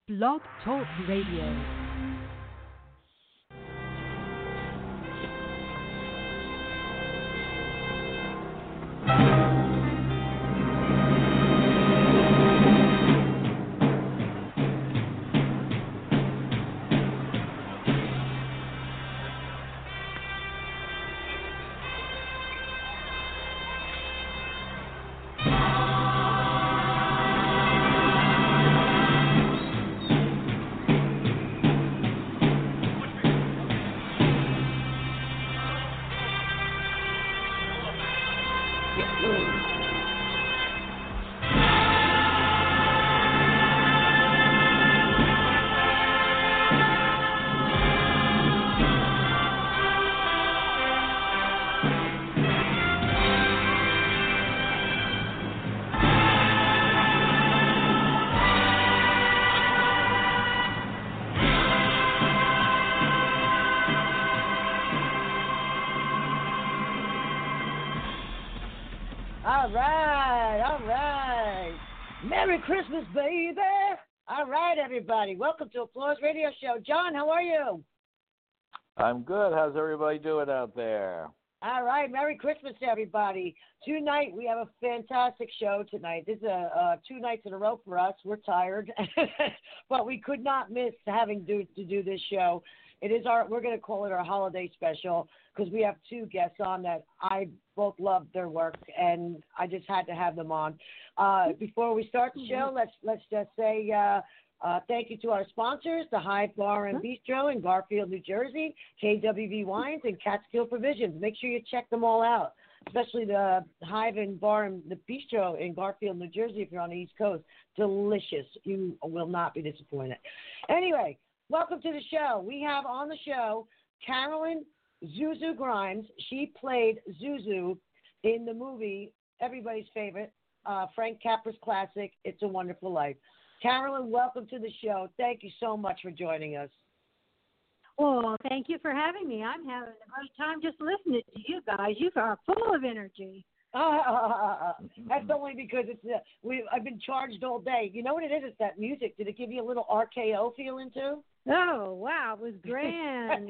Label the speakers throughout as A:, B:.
A: Blog Talk Radio.
B: All right. Merry Christmas, baby. All right, everybody. Welcome to Applause Radio Show. John, how are you?
C: I'm good. How's everybody doing out there?
B: All right. Merry Christmas to everybody. Tonight, we have a fantastic show tonight. This is 2 nights in a row for us. We're tired, but we could not miss having to do this show. We're going to call it our holiday special because we have 2 guests on that I both love their work, and I just had to have them on. Before we start the show, let's just say thank you to our sponsors, the Hive Bar and Bistro in Garfield, New Jersey, KWV Wines, and Catskill Provisions. Make sure you check them all out, especially the Hive and Bar and the Bistro in Garfield, New Jersey, if you're on the East Coast. Delicious. You will not be disappointed. Anyway, welcome to the show. We have on the show Carolyn Zuzu Grimes. She played Zuzu in the movie, everybody's favorite, Frank Capra's classic, It's a Wonderful Life. Carolyn, welcome to the show. Thank you so much for joining us.
D: Well, thank you for having me. I'm having a great time just listening to you guys. You are full of energy.
B: That's only because I've been charged all day. You know what it is? It's that music. Did it give you a little RKO feeling too?
D: Oh, wow. It was grand.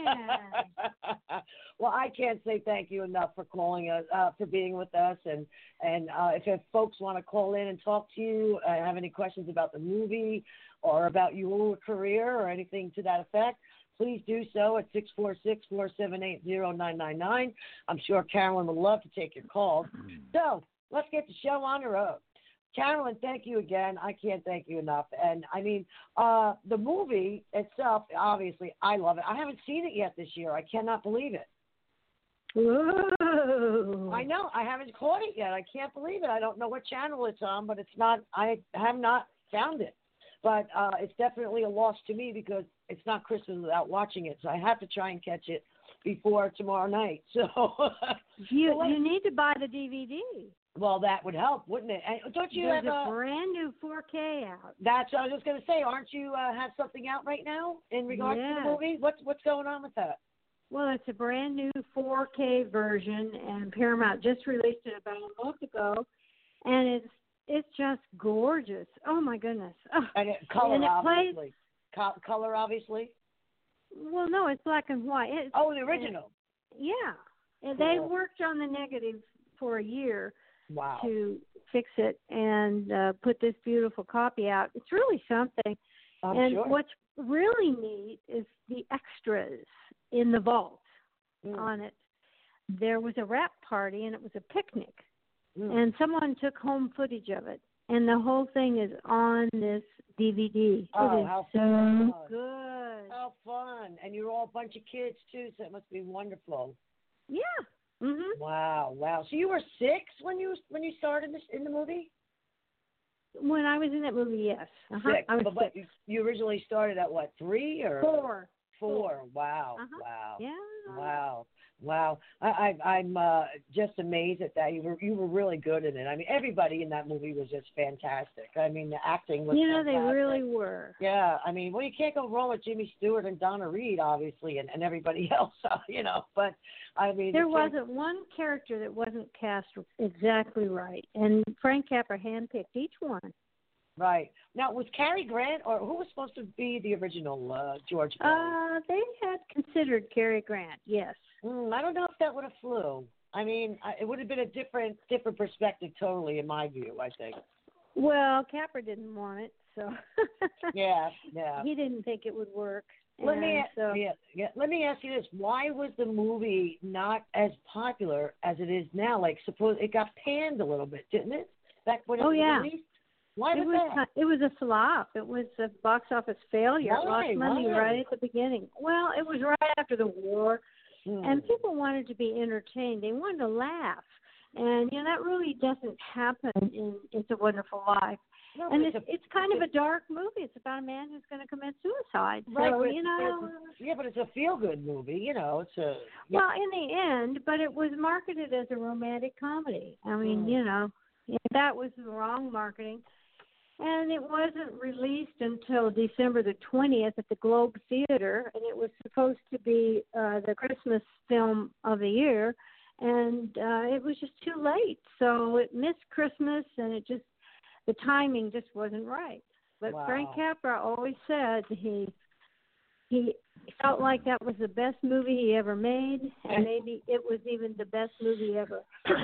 B: Well, I can't say thank you enough for calling us, for being with us. And if folks want to call in and talk to you, have any questions about the movie or about your career or anything to that effect, please do so at 646-478-0999. I'm sure Carolyn would love to take your calls. So let's get the show on the road. Carolyn, thank you again. I can't thank you enough. And, I mean, the movie itself, obviously, I love it. I haven't seen it yet this year. I cannot believe it.
D: Whoa.
B: I know. I haven't caught it yet. I can't believe it. I don't know what channel it's on, but it's not. I have not found it. But it's definitely a loss to me because it's not Christmas without watching it. So I have to try and catch it before tomorrow night. So
D: you need to buy the DVD.
B: Well, that would help, wouldn't it? And don't you
D: There's
B: have
D: a brand new 4K out?
B: That's what I was just going to say. Aren't you have something out right now in regards to the movie? What's going on with that?
D: Well, it's a brand new 4K version, and Paramount just released it about a month ago, and it's just gorgeous. Oh my goodness! Oh.
B: And color,
D: and it
B: obviously. Color, obviously.
D: Well, no, it's black and white.
B: The original.
D: Yeah, and
B: cool.
D: They worked on the negative for a year.
B: Wow.
D: To fix it and put this beautiful copy out. It's really something.
B: I'm sure.
D: What's really neat is the extras in the vault on it. There was a wrap party and it was a picnic. And someone took home footage of it. And the whole thing is on this DVD.
B: Oh, how fun.
D: Good.
B: How fun. And you're all a bunch of kids, too, so it must be wonderful.
D: Yeah. Mm-hmm.
B: Wow. So you were 6 when you started in the movie?
D: When I was in that movie, yes.
B: 6.
D: I was
B: but
D: 6.
B: You originally started at what, 3 or
D: 4?
B: Wow.
D: Wow. Yeah.
B: Wow. I'm just amazed at that. You were really good in it. I mean, everybody in that movie was just fantastic. I mean, the acting was fantastic.
D: They really were.
B: Yeah. I mean, well, you can't go wrong with Jimmy Stewart and Donna Reed, obviously, and everybody else, But, I mean.
D: There wasn't one character that wasn't cast exactly right. And Frank Capra handpicked each one.
B: Right. Now, was Cary Grant, or who was supposed to be the original George Clooney?
D: They had considered Cary Grant, yes.
B: I don't know if that would have flew. I mean, it would have been a different perspective, totally, in my view. I think.
D: Well, Capra didn't want it, so
B: yeah.
D: He didn't think it would work.
B: Let me ask you this: why was the movie not as popular as it is now? Like, suppose it got panned a little bit, didn't it? Back when it was released. Why was that?
D: It was a flop. It was a box office failure. It lost money right at the beginning. Well, it was right after the war, and people wanted to be entertained. They wanted to laugh, and that really doesn't happen in It's a Wonderful Life.
B: No,
D: and it's kind of a dark movie. It's about a man who's going to commit suicide.
B: Right,
D: So,
B: but it's a feel-good movie. It's a.
D: Well, in the end, but it was marketed as a romantic comedy. I mean, that was the wrong marketing. And it wasn't released until December the 20th at the Globe Theater, and it was supposed to be the Christmas film of the year, and it was just too late. So it missed Christmas, and the timing just wasn't right. But Frank Capra always said he felt like that was the best movie he ever made, and maybe it was even the best movie ever.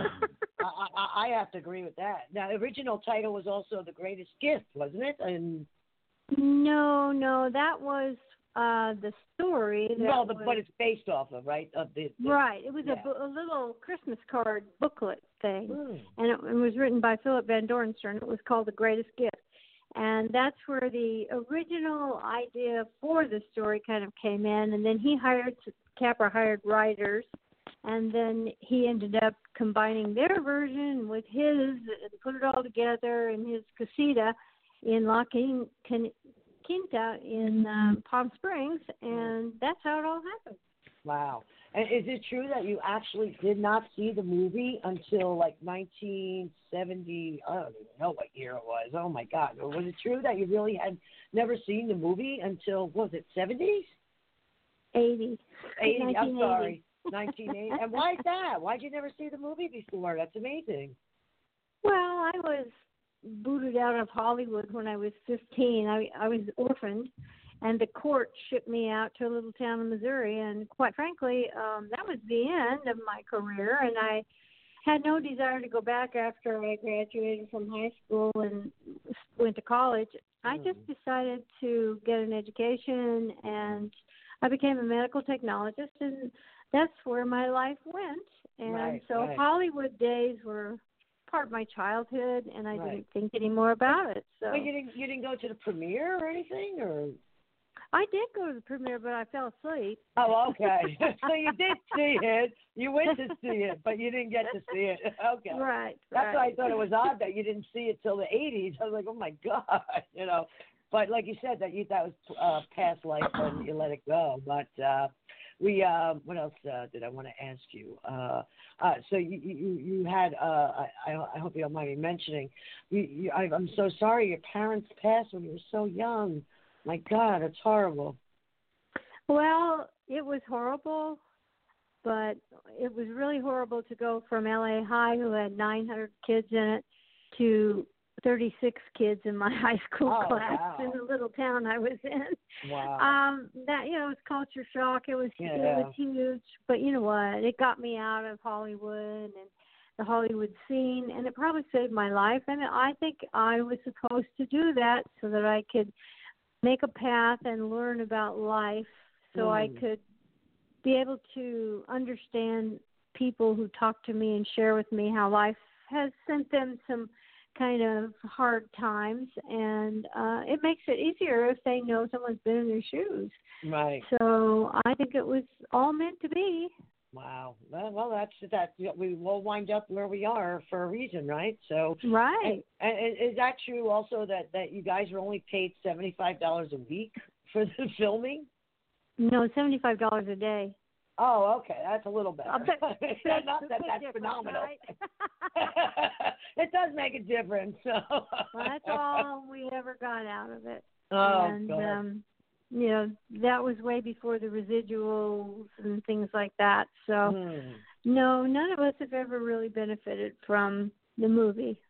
B: I have to agree with that. Now, the original title was also The Greatest Gift, wasn't it? And
D: no, that was the story.
B: But it's based off of, right?
D: Right. It was a little Christmas card booklet thing, and it was written by Philip Van Dorenstern. It was called The Greatest Gift. And that's where the original idea for the story kind of came in. And then Capra hired writers, and then he ended up combining their version with his and put it all together in his casita in La Quinta in Palm Springs, and that's how it all happened.
B: Wow. And is it true that you actually did not see the movie until like 1970? I don't even know what year it was. Oh my God! Was it true that you really had never seen the movie until was it 70s?
D: 80.
B: 80. I'm sorry, 1980. And why is that? Why'd you never see the movie before? That's amazing.
D: Well, I was booted out of Hollywood when I was 15. I was orphaned. And the court shipped me out to a little town in Missouri. And quite frankly, that was the end of my career. And I had no desire to go back after I graduated from high school and went to college. I just decided to get an education, and I became a medical technologist. And that's where my life went. And Hollywood days were part of my childhood, and I didn't think any more about it. So
B: you didn't go to the premiere or anything, or?
D: I did go to the premiere, but I fell asleep.
B: Oh, okay. So you did see it. You went to see it, but you didn't get to see it. Okay.
D: Right.
B: That's why I thought it was odd that you didn't see it till the 80s. I was like, oh my God, But like you said, that was past life and you let it go. But what else did I want to ask you? So you had I hope you don't mind me mentioning. I'm so sorry your parents passed when you were so young. My God, it's horrible.
D: Well, it was horrible, but it was really horrible to go from LA High, who had 900 kids in it, to 36 kids in my high school class in the little town I was in.
B: Wow.
D: That it was culture shock. It was huge, but you know what? It got me out of Hollywood and the Hollywood scene, and it probably saved my life. And I think I was supposed to do that so that I could make a path and learn about life, so I could be able to understand people who talk to me and share with me how life has sent them some kind of hard times, and it makes it easier if they know someone's been in their shoes.
B: Right.
D: So I think it was all meant to be.
B: Wow. Well, that's that. We will wind up where we are for a reason, right? So.
D: Right.
B: And is that true also that you guys were only paid $75 a week for the filming?
D: No, $75 a day.
B: Oh, okay. That's a little better. Not that that's phenomenal.
D: Right?
B: It does make a difference. So.
D: Well, that's all we ever got out of it.
B: Oh,
D: and,
B: God.
D: That was way before the residuals and things like that. So, no, none of us have ever really benefited from the movie.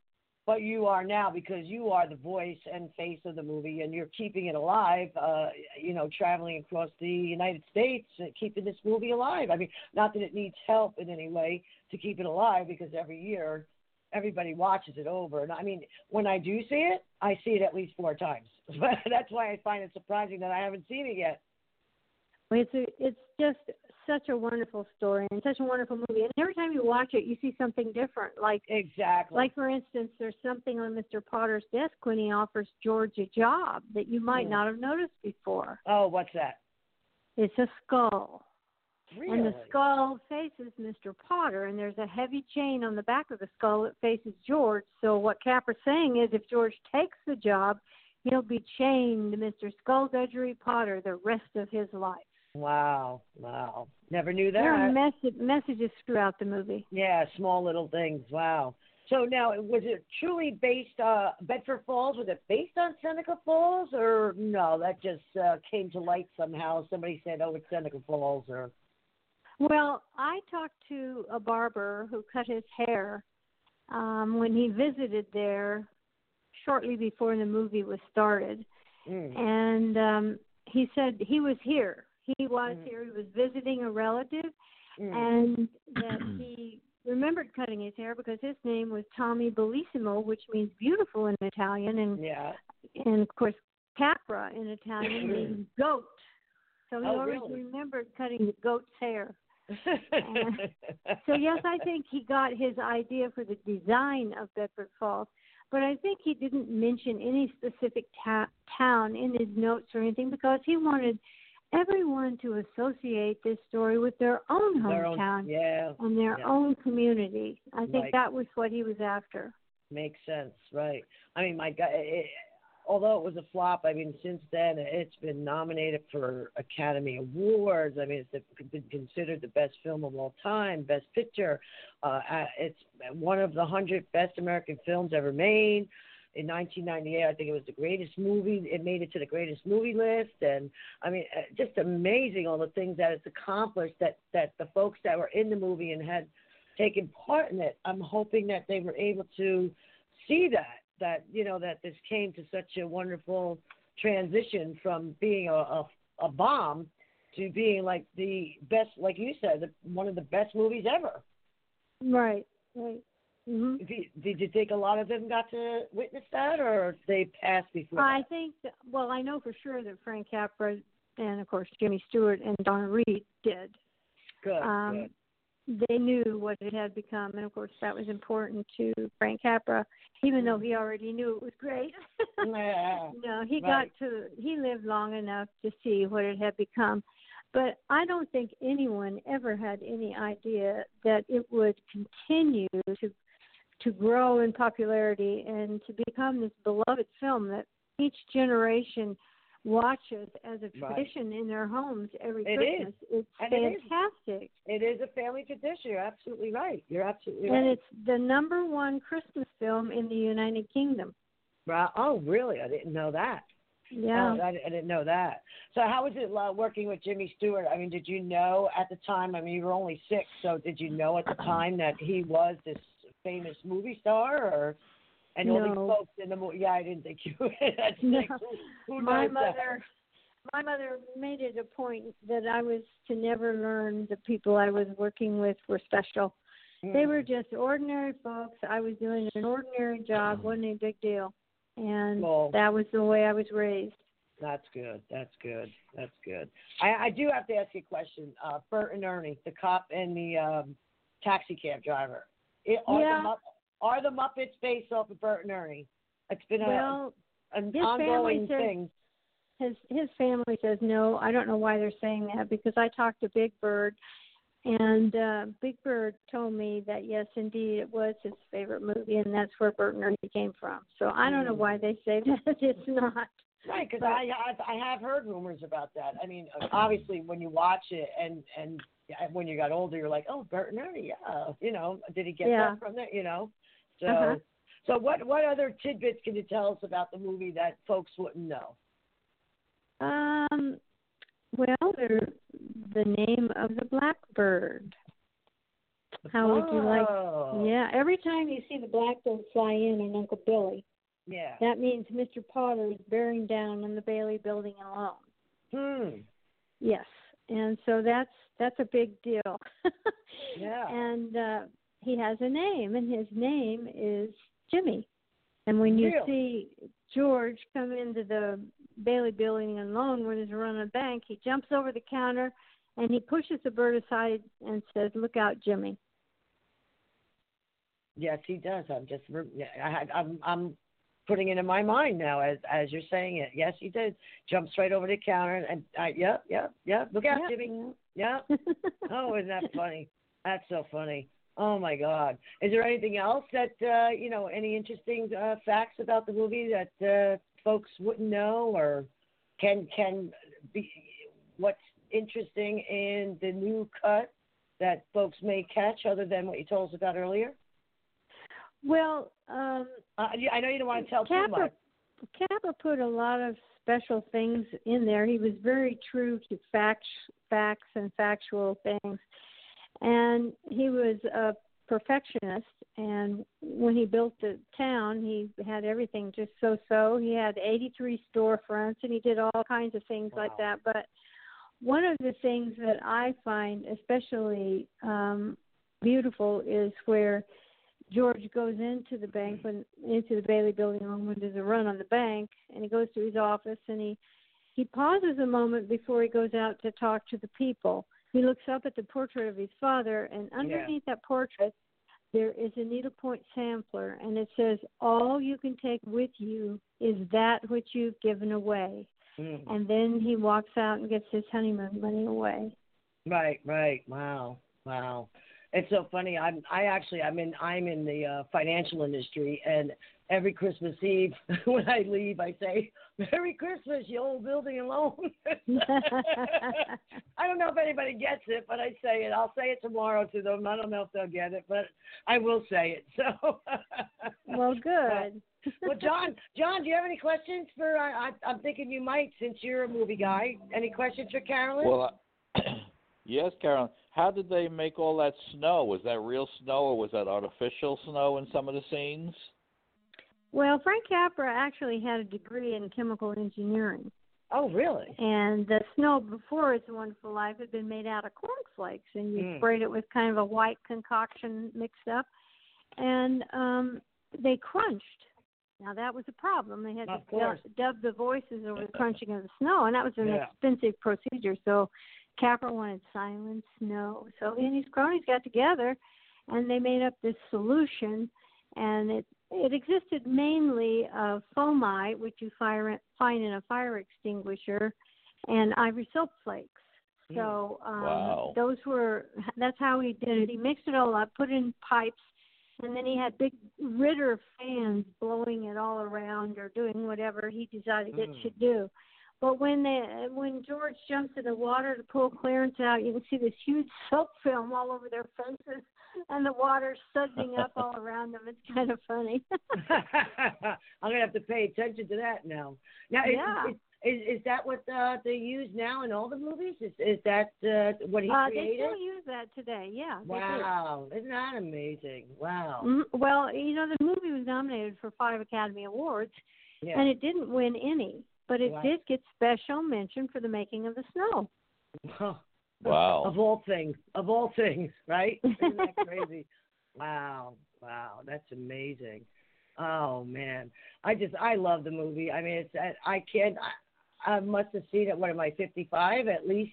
B: but you are now because you are the voice and face of the movie, and you're keeping it alive. Traveling across the United States, keeping this movie alive. I mean, not that it needs help in any way to keep it alive, because every year everybody watches it over. And I mean, when I do see it, I see it at least 4 times. That's why I find it surprising that I haven't seen it yet.
D: It's just such a wonderful story and such a wonderful movie. And every time you watch it, you see something different.
B: Exactly.
D: Like, for instance, there's something on Mr. Potter's desk when he offers George a job that you might not have noticed before.
B: Oh, what's that?
D: It's a skull.
B: Really?
D: And the skull faces Mr. Potter, and there's a heavy chain on the back of the skull that faces George. So what Capra's saying is if George takes the job, he'll be chained to Mr. Skullduggery Potter the rest of his life.
B: Wow. Never knew that.
D: There are messages throughout the movie.
B: Yeah, small little things. Wow. So now, was it truly based Bedford Falls? Was it based on Seneca Falls, or no? That just came to light somehow. Somebody said, "Oh, it's Seneca Falls," or.
D: Well, I talked to a barber who cut his hair when he visited there shortly before the movie was started, and he said he was here. He was here. He was visiting a relative, and that he remembered cutting his hair because his name was Tommy Bellissimo, which means beautiful in Italian, and of course Capra in Italian means goat. So he always remembered cutting the goat's hair. So yes, I think he got his idea for the design of Bedford Falls, but I think he didn't mention any specific town in his notes or anything because he wanted everyone to associate this story with their own hometown and their own community. I think that was what he was after.
B: Makes sense, right. I mean, my God, although it was a flop, I mean, since then it's been nominated for Academy Awards. I mean, it's been considered the best film of all time, best picture. It's one of the 100 best American films ever made. In 1998, I think it was the greatest movie. It made it to the greatest movie list. And, I mean, just amazing all the things that it's accomplished, that the folks that were in the movie and had taken part in it, I'm hoping that they were able to see that this came to such a wonderful transition from being a bomb to being like the best, like you said, one of the best movies ever.
D: Right. Mm-hmm.
B: Did you think a lot of them got to witness that, or they passed before?
D: I think, I know for sure that Frank Capra and, of course, Jimmy Stewart and Donna Reed did.
B: Good.
D: They knew what it had become, and, of course, that was important to Frank Capra, even though he already knew it was great. He lived long enough to see what it had become. But I don't think anyone ever had any idea that it would continue to grow in popularity and to become this beloved film that each generation watches as a tradition in their homes every Christmas. It's fantastic.
B: It is a family tradition. You're absolutely right.
D: And it's the #1 Christmas film in the United Kingdom.
B: Oh, really? I didn't know that.
D: Yeah.
B: I didn't know that. So how was it working with Jimmy Stewart? I mean, did you know at the time, I mean, you were only 6, so did you know at the time that he was this famous movie star, and all these folks in the movie? Yeah, I didn't think you would. Who
D: my mother made it a point that I was to never learn the people I was working with were special. They were just ordinary folks. I was doing an ordinary job. Wasn't a big deal. And that was the way I was raised.
B: That's good. I do have to ask you a question. Bert and Ernie, the cop and the taxi cab driver. Are the Muppets based off of Bert and Ernie? It's been an ongoing thing.
D: His family says no. I don't know why they're saying that, because I talked to Big Bird, and Big Bird told me that, yes, indeed, it was his favorite movie, and that's where Bert and Ernie came from. So I don't know why they say that. It's not.
B: Right, because I have heard rumors about that. I mean, obviously, when you watch it and when you got older, you're like, oh, Bert and Ernie, did he get that from there, So what other tidbits can you tell us about the movie that folks wouldn't know?
D: Well, the name of the blackbird. How would you like?
B: Oh.
D: Yeah, every time you see the blackbird fly in on Uncle Billy,
B: Yeah.
D: that means Mr. Potter is bearing down on the Bailey building alone. Yes, and so that's a big deal.
B: Yeah.
D: And he has a name, and his name is Jimmy. And when you see George come into the Bailey building alone when he's running a bank, he jumps over the counter and he pushes the bird aside and says, "Look out, Jimmy."
B: Yes, he does. I'm putting it in my mind now as you're saying it. Yes, he did. Jumps right over the counter and yep. Look out, Jimmy. Yep. Oh, isn't that funny? That's so funny. Oh my God. Is there anything else that any interesting facts about the movie that folks wouldn't know or can be? What's interesting in the new cut that folks may catch other than what you told us about earlier?
D: Well,
B: I know you don't want to tell too much.
D: Capra put a lot of special things in there. He was very true to facts and factual things. And he was a perfectionist. And when he built the town, he had everything just so-so. He had 83 storefronts, and he did all kinds of things like that. But one of the things that I find especially beautiful is where George goes into the bank, into the Bailey building when there's a run on the bank, and he goes to his office, and he pauses a moment before he goes out to talk to the people. He looks up at the portrait of his father, and underneath that portrait, there is a needlepoint sampler, and it says, "All you can take with you is that which you've given away." And then he walks out and gets his honeymoon money away. Right.
B: Wow. It's so funny. I'm in the financial industry, and every Christmas Eve when I leave, I say, "Merry Christmas, you old building alone." I don't know if anybody gets it, but I say it. I'll say it tomorrow to them. I don't know if they'll get it, but I will say it. So.
D: Well, good.
B: Well, John, do you have any questions for? I'm thinking you might, since you're a movie guy. Any questions for Carolyn?
C: Well, yes, Carolyn. How did they make all that snow? Was that real snow, or was that artificial snow in some of the scenes?
D: Well, Frank Capra actually had a degree in chemical engineering.
B: Oh, really?
D: And the snow before It's a Wonderful Life had been made out of cornflakes, and you sprayed it with kind of a white concoction mixed up, and they crunched. Now, that was a problem. They had to dub the voices over the crunching of the snow, and that was an expensive procedure. So Capra wanted silent snow. So he and his cronies got together, and they made up this solution, and it existed mainly of fomite, which you find in a fire extinguisher, and ivory soap flakes. So that's how he did it. He mixed it all up, put it in pipes, and then he had big Ritter fans blowing it all around or doing whatever he decided it should do. But when George jumps in the water to pull Clarence out, you can see this huge soap film all over their faces, and the water sudsing up all around them. It's kind of funny.
B: I'm gonna have to pay attention to that now. Now, is that what they use now in all the movies? Is that what he created?
D: They still use that today. Yeah.
B: Wow, isn't that amazing? Wow.
D: Mm-hmm. Well, the movie was nominated for 5 Academy Awards, and it didn't win any. But it did get special mention for the making of the snow.
C: Wow.
B: Of all things, right? Isn't that crazy? Wow, that's amazing. Oh, man. I love the movie. I mean, I must have seen it, what am I, 55? At least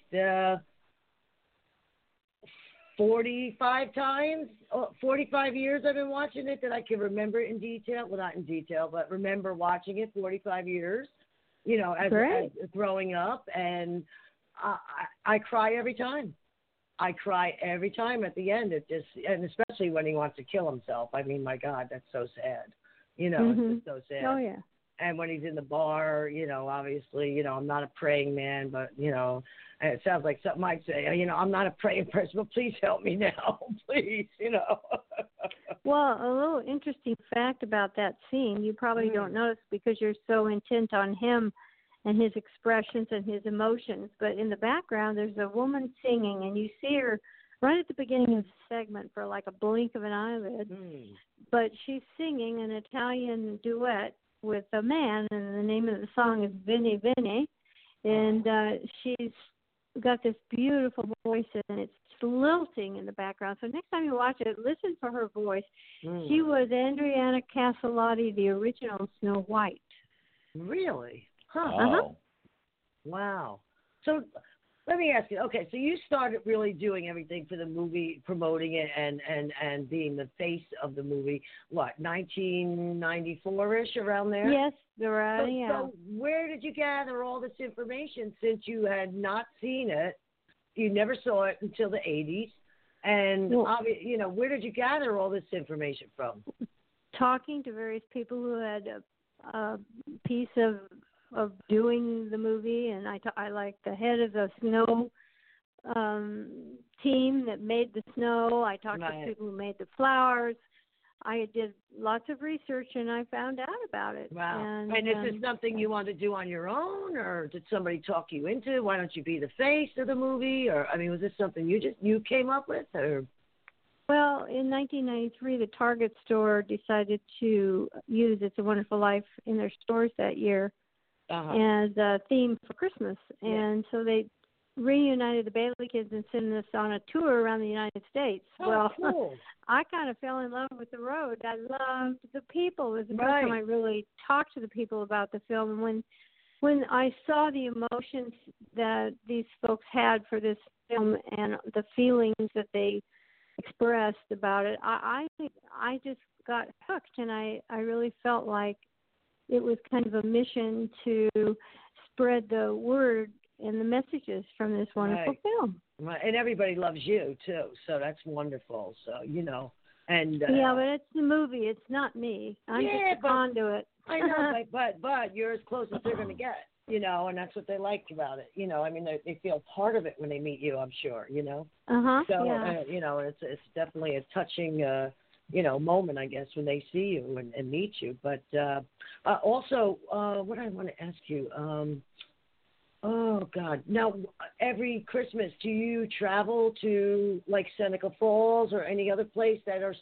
B: 45 times, 45 years I've been watching it that I can remember in detail. Well, not in detail, but remember watching it 45 years. As growing up, and I cry every time. I cry every time at the end. And especially when he wants to kill himself. I mean, my God, that's so sad. It's just so sad.
D: Oh, yeah.
B: And when he's in the bar, obviously, I'm not a praying man, but, and it sounds like something I'd say, I'm not a praying person, but please help me now, please,
D: Well, a little interesting fact about that scene, you probably don't notice because you're so intent on him and his expressions and his emotions, but in the background there's a woman singing, and you see her right at the beginning of the segment for like a blink of an eyelid. But she's singing an Italian duet with a man, and the name of the song is Veni Veni. And she's got this beautiful voice, and it's lilting in the background. So next time you watch it, listen for her voice. She was Adriana Caselotti, the original Snow White.
B: Really? Huh.
C: Oh.
B: Wow. So let me ask you, okay, so you started really doing everything for the movie, promoting it and being the face of the movie, what, 1994-ish, around there?
D: Yes, right,
B: So where did you gather all this information since you had not seen it? You never saw it until the 80s. And, you know, where did you gather all this information from?
D: Talking to various people who had a piece of doing the movie, and I like the head of the snow team that made the snow. I talked to people who made the flowers. I did lots of research, and I found out about it.
B: Wow. And is this something you want to do on your own, or did somebody talk you into? Why don't you be the face of the movie? Or, I mean, was this something you came up with? Or?
D: Well, in 1993, the Target store decided to use It's a Wonderful Life in their stores that year as a theme for Christmas. And so they reunited the Bailey kids and sent us on a tour around the United States.
B: Cool.
D: I kind of fell in love with the road. I loved the people. It was the first time I really talked to the people about the film. And when I saw the emotions that these folks had for this film and the feelings that they expressed about it, I just got hooked, and I really felt like it was kind of a mission to spread the word and the messages from this wonderful film.
B: Right. And everybody loves you too, so that's wonderful. So, you know, and
D: but it's the movie. It's not me. I'm just a conduit.
B: I know, but you're as close as they're going to get, you know, and that's what they like about it. You know, I mean, they feel part of it when they meet you, I'm sure, you know. So, you know, it's definitely a touching, you know, moment, I guess, when they see you and meet you. But also, what I want to ask you, oh, God. Now, every Christmas, do you travel to, like, Seneca Falls or any other place that are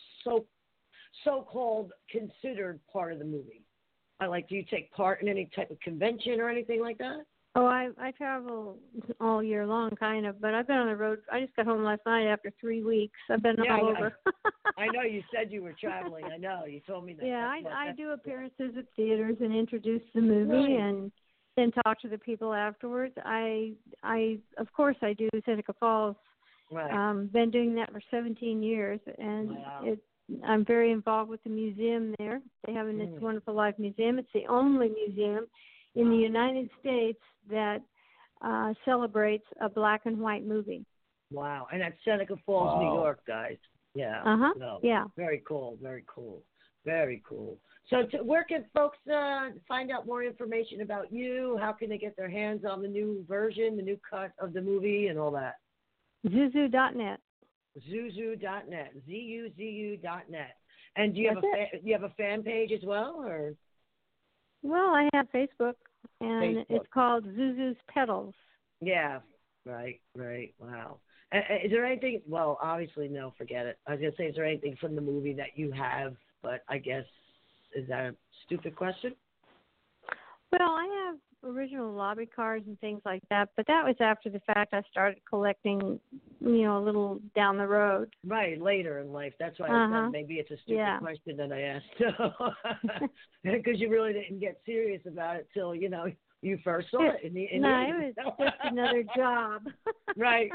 B: so-called considered part of the movie? Do you take part in any type of convention or anything like that?
D: Oh, I travel all year long, kind of, but I've been on the road. I just got home last night after 3 weeks. I've been all over.
B: I know you said you were traveling. I know. You told me that.
D: Yeah, I do appearances at theaters and introduce the movie and then talk to the people afterwards. I of course I do Seneca Falls. Been doing that for 17 years, and I'm very involved with the museum there. They have an It's a Wonderful Life museum. It's the only museum in the United States that celebrates a black and white movie.
B: Wow. And that's Seneca Falls, New York, guys. Yeah. So, very cool. Very cool. Very cool. So where can folks find out more information about you? How can they get their hands on the new version, the new cut of the movie and all that?
D: Zuzu.net.
B: Zuzu.net. ZUZU.net. And do you have a fan page as well, or?
D: Well, I have Facebook, and it's called Zuzu's Petals.
B: Yeah, right. Wow. Is there anything, well, obviously, no, forget it. I was going to say, is there anything from the movie that you have, but I guess, is that a stupid question?
D: Well, I have original lobby cards and things like that, but that was after the fact. I started collecting, you know, a little down the road.
B: Right, later in life. That's why I said maybe it's a stupid question that I asked. Because you really didn't get serious about it till, you know, you first saw it.
D: It was just another job.
B: Right.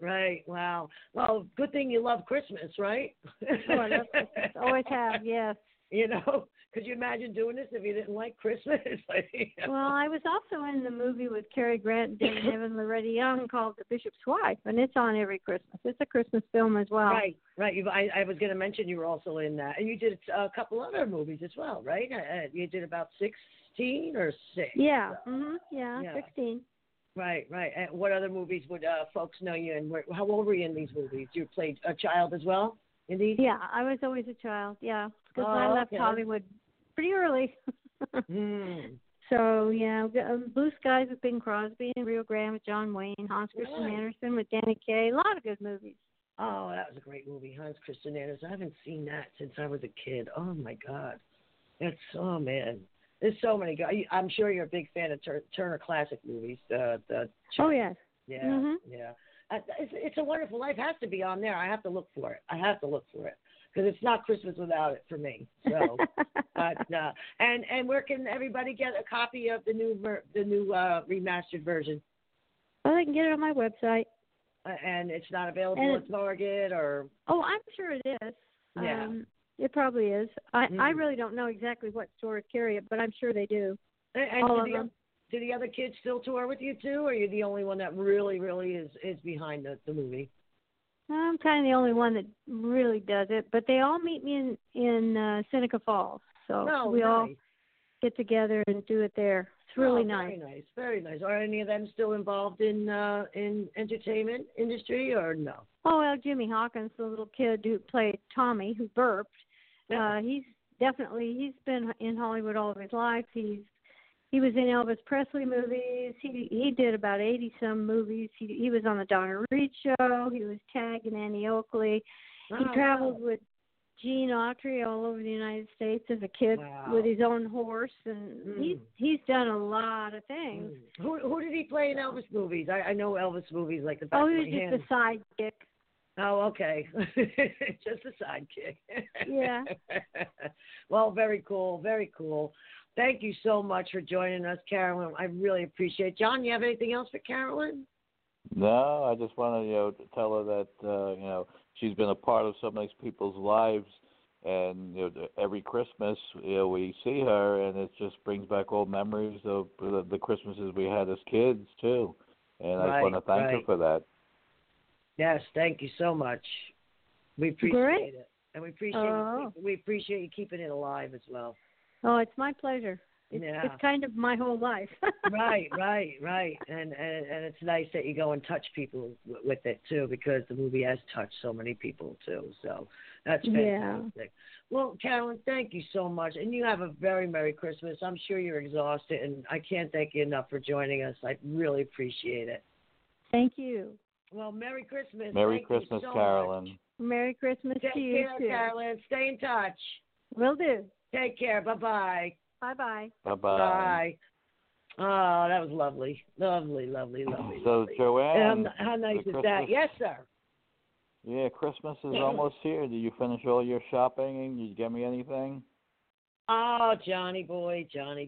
B: Wow. Well, good thing you love Christmas, right?
D: Oh, I love Christmas. Always have, yes.
B: You know, could you imagine doing this if you didn't like Christmas?
D: Well, I was also in the movie with Cary Grant and David Evan Loretta Young called The Bishop's Wife, and it's on every Christmas. It's a Christmas film as well.
B: Right. I was going to mention you were also in that. And you did a couple other movies as well, right? You did about 16 or 6?
D: Yeah. Yeah, 16.
B: Right. And what other movies would folks know you in? How old were you in these movies? You played a child as well in these?
D: Yeah, I was always a child, because I left Hollywood pretty early. So, yeah, Blue Skies with Bing Crosby and Rio Grande with John Wayne, Hans Christian Andersen with Danny Kaye, a lot of good movies.
B: Oh, that was a great movie, Hans Christian Andersen. I haven't seen that since I was a kid. Oh my God, that's man. There's so many. I'm sure you're a big fan of Turner Classic Movies.
D: Oh yes.
B: Yeah,
D: Mm-hmm.
B: yeah. It's a Wonderful Life has to be on there. I have to look for it. Because it's not Christmas without it for me. So, but and where can everybody get a copy of the new remastered version?
D: Well, they can get it on my website.
B: And it's not available at Target or.
D: Oh, I'm sure it is.
B: Yeah.
D: It probably is. I really don't know exactly what stores carry it, but I'm sure they do.
B: And
D: all of them.
B: Do the other kids still tour with you too, or are you the only one that really, really is behind the movie?
D: I'm kind of the only one that really does it, but they all meet me in Seneca Falls, so we all get together and do it there. It's really nice.
B: Very nice, very nice. Are any of them still involved in entertainment industry or no?
D: Oh well, Jimmy Hawkins, the little kid who played Tommy, who burped. He's been in Hollywood all of his life. He was in Elvis Presley movies. He did about 80-some movies. He was on the Donna Reed show. He was tagging Annie Oakley. He traveled with Gene Autry all over the United States as a kid with his own horse, and he's done a lot of things.
B: Who did he play in Elvis movies? I know Elvis movies like the back of my hand.
D: Oh, he was just a sidekick.
B: Oh, okay. Just a sidekick.
D: Yeah.
B: Well, very cool, very cool. Thank you so much for joining us, Carolyn. I really appreciate it. John, you have anything else for Carolyn?
C: No, I just want to tell her that she's been a part of so many people's lives, and every Christmas we see her, and it just brings back old memories of the Christmases we had as kids too. And I just want to thank her for that.
B: Yes, thank you so much. We appreciate it, and we appreciate you keeping it alive as well.
D: Oh, it's my pleasure. It's kind of my whole life.
B: Right. And it's nice that you go and touch people with it, too, because the movie has touched so many people, too. So that's fantastic. Yeah. Well, Carolyn, thank you so much. And you have a very Merry Christmas. I'm sure you're exhausted, and I can't thank you enough for joining us. I really appreciate it.
D: Thank you.
B: Well, Merry Christmas.
C: Merry Christmas, Carolyn.
B: Much.
D: Merry Christmas to you, too.
B: Take care, Carolyn. Stay in touch.
D: Will do.
B: Take care. Bye-bye.
D: Bye-bye.
C: Bye-bye.
B: Bye. Oh, that was lovely. Lovely.
C: So, Joanne.
B: How nice is that? Yes, sir.
C: Yeah, Christmas is almost here. Did you finish all your shopping? Did you get me anything?
B: Oh, Johnny boy.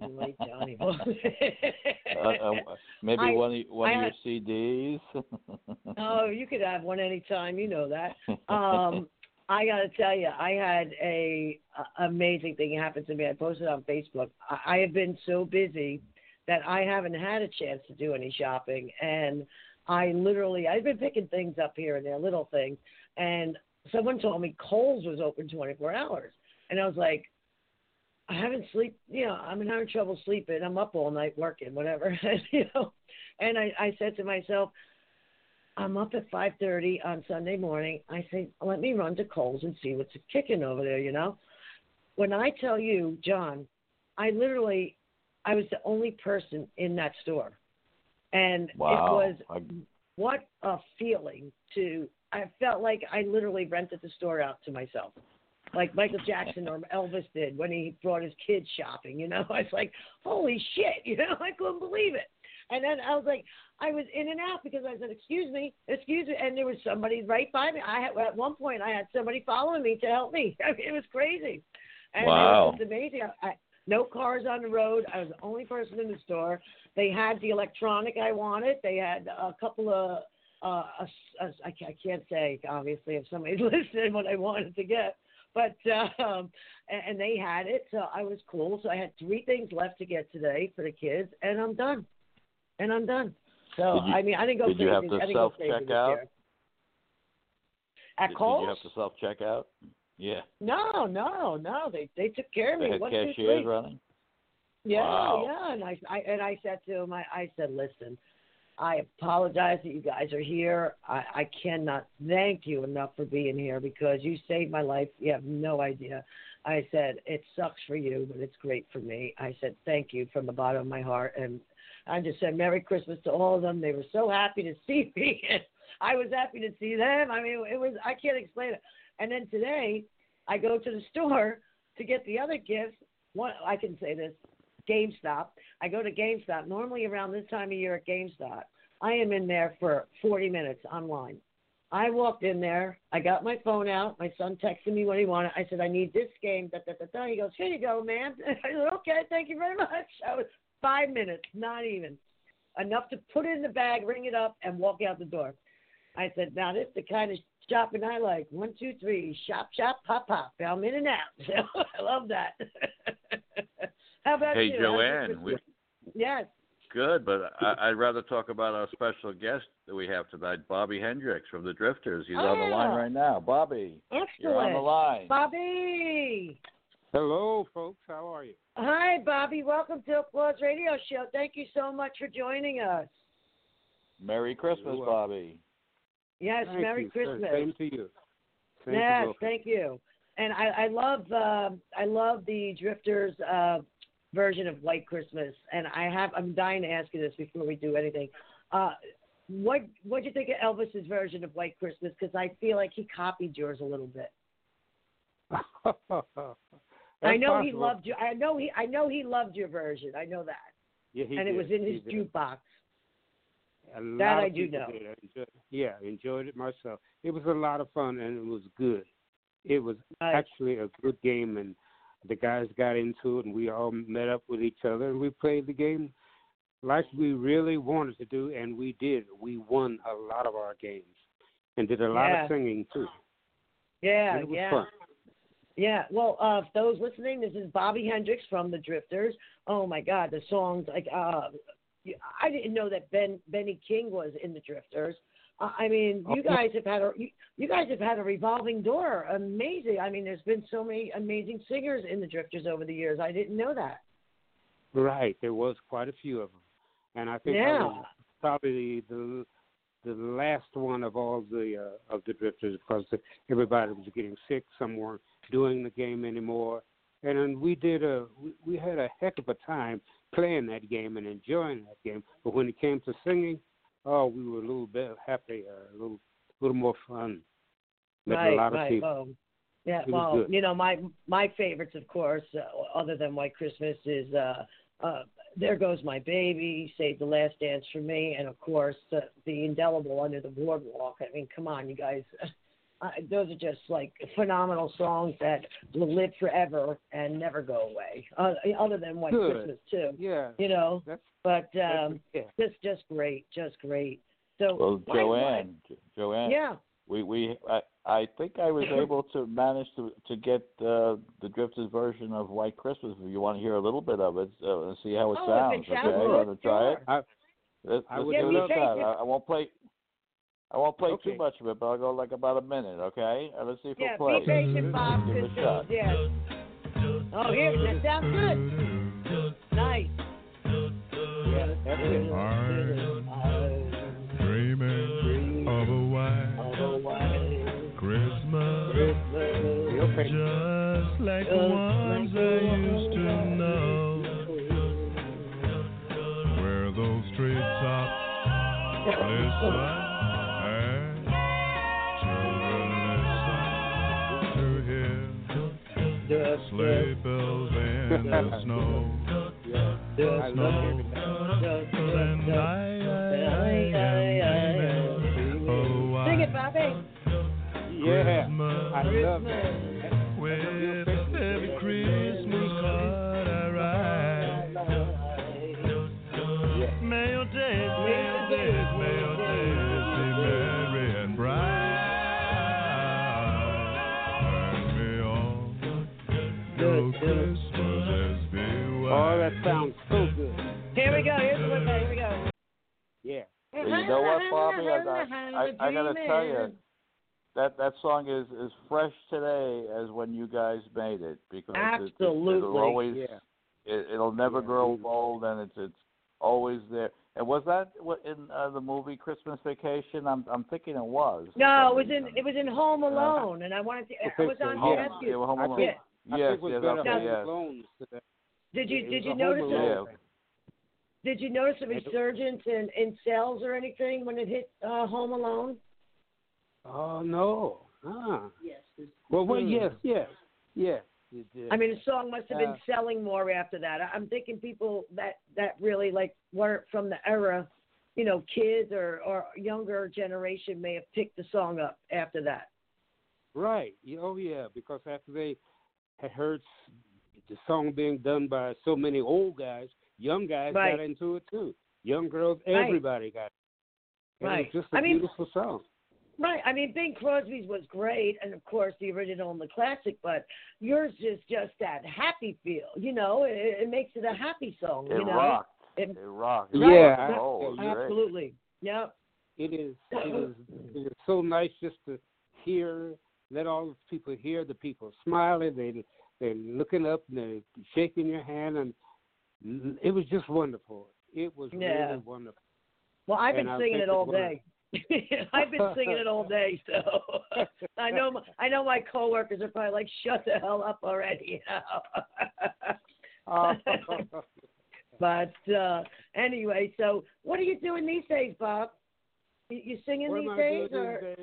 C: Maybe one of your CDs?
B: Oh, you could have one anytime. You know that. I got to tell you, I had a amazing thing happen to me. I posted on Facebook. I have been so busy that I haven't had a chance to do any shopping. And I've been picking things up here and there, little things. And someone told me Kohl's was open 24 hours. And I was like, I haven't slept, I'm having trouble sleeping. I'm up all night working, whatever, And I said to myself, I'm up at 5:30 on Sunday morning. I say, let me run to Kohl's and see what's kicking over there, When I tell you, John, I was the only person in that store. And It was, what a feeling I felt like I literally rented the store out to myself. Like Michael Jackson or Elvis did when he brought his kids shopping, I was like, holy shit, I couldn't believe it. And then I was like, I was in and out because I said, excuse me. And there was somebody right by me. At one point, I had somebody following me to help me. I mean, it was crazy. And It was amazing. No cars on the road. I was the only person in the store. They had the electronic I wanted. They had a couple of, I can't say, obviously, if somebody's listening what I wanted to get. But, and they had it, so I was cool. So I had 3 things left to get today for the kids, and I'm done. So, I didn't go crazy.
C: Did you have to self-check out?
B: At Kohl's?
C: Did you have to self-check out? Yeah.
B: No. They took care of me.
C: They had cashiers running?
B: Yeah,
C: wow.
B: yeah. And I said to him, I said, listen, I apologize that you guys are here. I cannot thank you enough for being here because you saved my life. You have no idea. I said, it sucks for you, but it's great for me. I said, thank you from the bottom of my heart. And I just said Merry Christmas to all of them. They were so happy to see me. I was happy to see them. I mean, I can't explain it. And then today, I go to the store to get the other gifts. I can say this, GameStop. I go to GameStop. Normally around this time of year at GameStop, I am in there for 40 minutes online. I walked in there. I got my phone out. My son texted me what he wanted. I said, I need this game. Da, da, da, da. He goes, here you go, man. I said, okay, thank you very much. I was 5 minutes, not even. Enough to put it in the bag, ring it up, and walk out the door. I said, now this is the kind of shopping I like. 1, 2, 3, shop, shop, pop, pop. I'm in and out. So I love that. How about you?
C: Hey, Joanne.
B: Yes.
C: Good, but I'd rather talk about our special guest that we have tonight, Bobby Hendricks from the Drifters. He's on the line right now. Bobby,
B: excellent.
C: You're on the line.
B: Bobby.
A: Hello, folks. How are you?
B: Hi, Bobby. Welcome to Applause Radio Show. Thank you so much for joining us.
C: Merry Christmas, Bobby.
B: Yes,
A: Thank
B: Merry
A: you,
B: Christmas.
A: Sir. Same to you.
B: Yes, thank you. And I love the Drifters version of White Christmas, and I'm dying to ask you this before we do anything. What do you think of Elvis's version of White Christmas? Because I feel like he copied yours a little bit. I know
A: possible.
B: he loved you. I know he loved your version. I know that.
A: Yeah, he
B: and
A: did.
B: It was in his jukebox.
A: That
B: I do know.
A: Enjoyed it myself. It was a lot of fun, and it was good. It was actually a good game, and the guys got into it, and we all met up with each other, and we played the game like we really wanted to do, and we did. We won a lot of our games and did a lot of singing, too.
B: Yeah,
A: and it was fun.
B: Yeah, well, for those listening, this is Bobby Hendricks from the Drifters. Oh, my God, the songs, I didn't know that Benny King was in the Drifters. I mean, you guys have had a revolving door. Amazing. I mean, there's been so many amazing singers in the Drifters over the years. I didn't know that.
A: Right, there was quite a few of them, and I think I was probably the last one of all of the Drifters because everybody was getting sick. Some weren't doing the game anymore, and then we had a heck of a time playing that game and enjoying that game. But when it came to singing, we were a little bit happy, a little more fun. Met a lot of people.
B: Yeah, well, you know, my favorites, of course, other than White Christmas, is There Goes My Baby, Save the Last Dance for Me, and, of course, the indelible Under the Boardwalk. I mean, come on, you guys. Those are just, like, phenomenal songs that will live forever and never go away, other than White Christmas, too.
A: Yeah.
B: You know, just great, just great. So,
C: Joanne.
B: Yeah.
C: I think I was able to manage to get the Drifters version of White Christmas. If you want to hear a little bit of it and see how it sounds, okay? You want to try it? Let's give it a shot. I won't play too much of it, but I'll go like about a minute, okay? Let's see if it plays.
B: Be patient, Bob.
C: Give it a shot.
B: Yeah. Oh, here, that sounds good. Nice.
A: Yeah, that's it.
E: Dreaming of a white Christmas, just like the ones I used to know, where those treetops listen and children listen to hear sleigh bells in the snow. And
B: Sing it, Bobby.
A: Yeah, I love it.
E: With every Christmas card I write, may your days be merry and bright. And may all your Christmases be white.
A: Oh, that sounds so good.
B: Here we go. Here we go.
A: Yeah.
C: Well, you know what, Bobby? I got to tell you, that song is fresh today as when you guys made it because it'll always it'll never grow old and it's always there. And was that in the movie Christmas Vacation? I'm thinking it was.
B: No, it was in Home Alone, and I wanted to. I was on
C: Home Alone.
B: Yes. Did you notice it? Did you notice a resurgence in sales or anything when it hit Home Alone?
A: Oh no.
F: Yes.
A: Well, yes.
B: I mean, the song must have been selling more after that. I'm thinking people that really like weren't from the era, you know, kids or younger generation may have picked the song up after that.
A: Right. Oh yeah, because after they had heard the song being done by so many old guys, young guys got into it too. Young girls, everybody got it. And it was just a beautiful song.
B: Right. I mean, Bing Crosby's was great, and of course the original and the classic. But yours is just that happy feel. You know, it makes it a happy song.
C: It
B: you know,
C: rocked. It rocked.
A: Yeah.
B: Absolutely. Yeah.
A: It is so nice just to hear. Let all the people hear the people smiling. They're looking up and they're shaking your hand, and it was just wonderful. It was really wonderful.
B: Well, I've been singing it all day. I've been singing it all day, so I know my coworkers are probably like, "Shut the hell up already." But anyway, so what are you doing these days, Bob? You singing these days, or?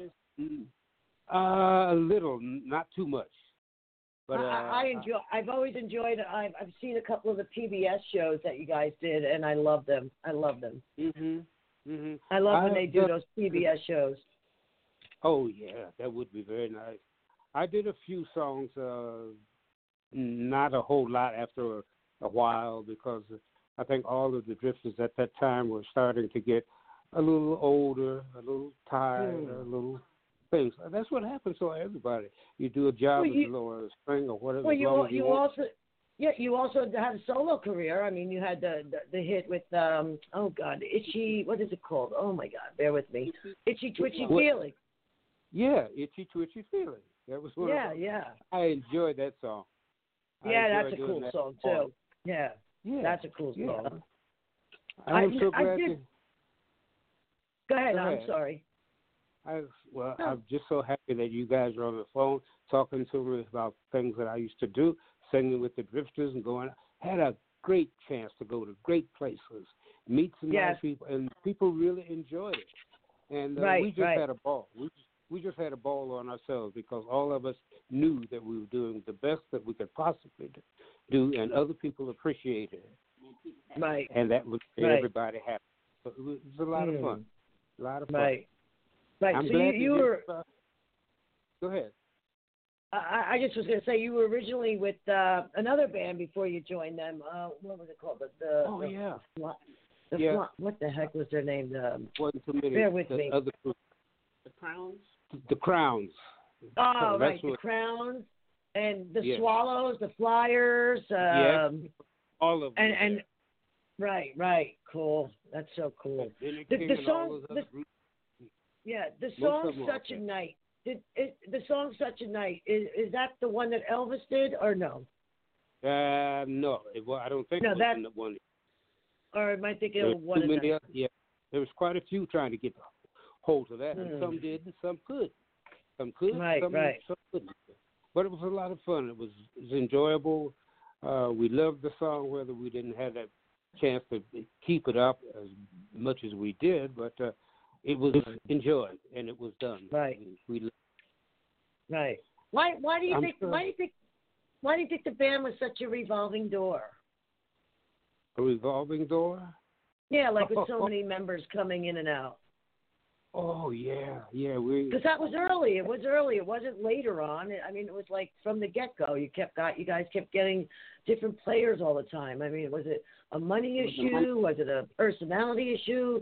A: A little, not too much. But
B: I've always enjoyed. I've seen a couple of the PBS shows that you guys did, and I love them.
A: Mhm.
B: I love when they do those PBS shows.
A: Oh yeah, that would be very nice. I did a few songs, not a whole lot after a while, because I think all of the Drifters at that time were starting to get a little older, a little tired, a little things. That's what happens to everybody. You do a job as a string or whatever.
B: Well, you also had a solo career. I mean, you had the hit with Itchy. What is it called? Oh my God, bear with me. Itchy Twitchy Feeling.
A: Yeah, Itchy Twitchy Feeling. That was one.
B: Yeah.
A: I enjoyed that song.
B: Yeah, that's a cool song too. Yeah, that's a cool song.
A: I'm so glad.
B: Go ahead. I'm sorry.
A: I'm just so happy that you guys are on the phone talking to me about things that I used to do, singing with the Drifters and going. Had a great chance to go to great places, meet some nice people, and people really enjoyed it. And we just had a ball. We just had a ball on ourselves because all of us knew that we were doing the best that we could possibly do, and other people appreciated it.
B: Right.
A: And that would make everybody happy. So it was a lot of fun. A lot of fun.
B: Right.
A: I'm
B: so
A: glad
B: you were.
A: Go ahead.
B: I just was going to say you were originally with another band before you joined them. What was it called? What the heck was their name?
A: Wasn't too many.
B: Bear with me.
F: The Crowns.
A: The Crowns.
B: Oh, right. The Crowns and the Swallows, the Flyers.
A: All of them.
B: And right. Cool. That's so cool. The song. The song "Such a Night." The song "Such a Night" is that the one that Elvis did or no?
A: No. I don't think it was the one.
B: Or am I thinking of one of them?
A: Yeah, there was quite a few trying to get hold of that, and some did, and some could. Some could, some couldn't. But it was a lot of fun. It was enjoyable. We loved the song, whether we didn't have that chance to keep it up as much as we did, but it was enjoyed and it was done.
B: Right. Right. Why do you think the band was such a revolving door?
A: A revolving door?
B: Yeah, like with so many members coming in and out.
A: Oh yeah.
B: Because that was early. It was early. It wasn't later on. I mean, it was like from the get-go. You guys kept getting different players all the time. I mean, was it a money issue? Was it a personality issue?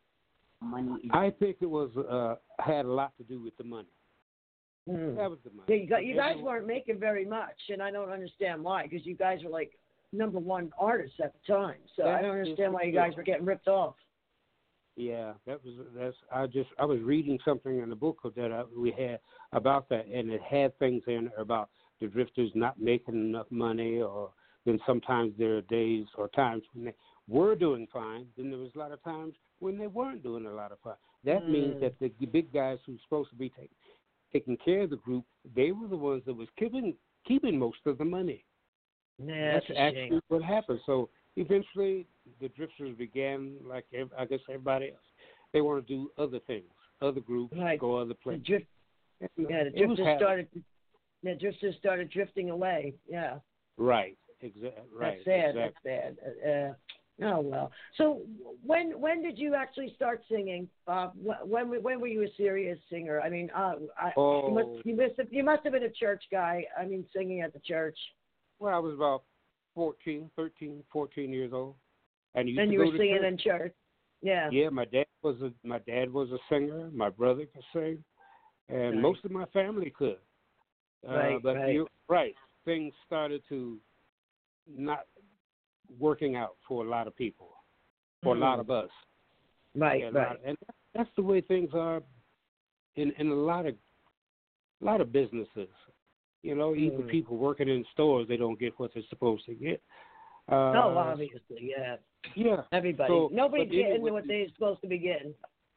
A: I think it was had a lot to do with the money. That was the money.
B: Yeah, you guys weren't making very much, and I don't understand why. Because you guys were like #1 artists at the time, so I don't understand why you guys were getting ripped off.
A: Yeah, I was reading something in the book that we had about that, and it had things in there about the Drifters not making enough money, or then sometimes there are days or times when they were doing fine. Then there was a lot of times when they weren't doing a lot of fine. That means that the big guys who's supposed to be taking care of the group, they were the ones that was keeping most of the money.
B: Yeah,
A: that's actually what happened. So eventually the Drifters began, like I guess everybody else, they want to do other things, other groups, go other places.
B: The Drifters started drifting away. Yeah.
A: Right. Exactly. Right.
B: That's sad. That's sad. Oh well. So when did you actually start singing, Bob? When were you a serious singer? I mean, you must have been a church guy. I mean, singing at the church.
A: Well, I was about 13, 14 years old, and you
B: were singing
A: church.
B: In church. Yeah.
A: Yeah, my dad was a singer. My brother could sing, and most of my family could. You're right. Things started to not working out for a lot of people, for a lot of us.
B: Right.
A: And that's the way things are in a lot of businesses. You know, even people working in stores, they don't get what they're supposed to get.
B: Obviously, yeah.
A: Yeah.
B: Everybody.
A: So,
B: nobody's getting what they're supposed to be getting.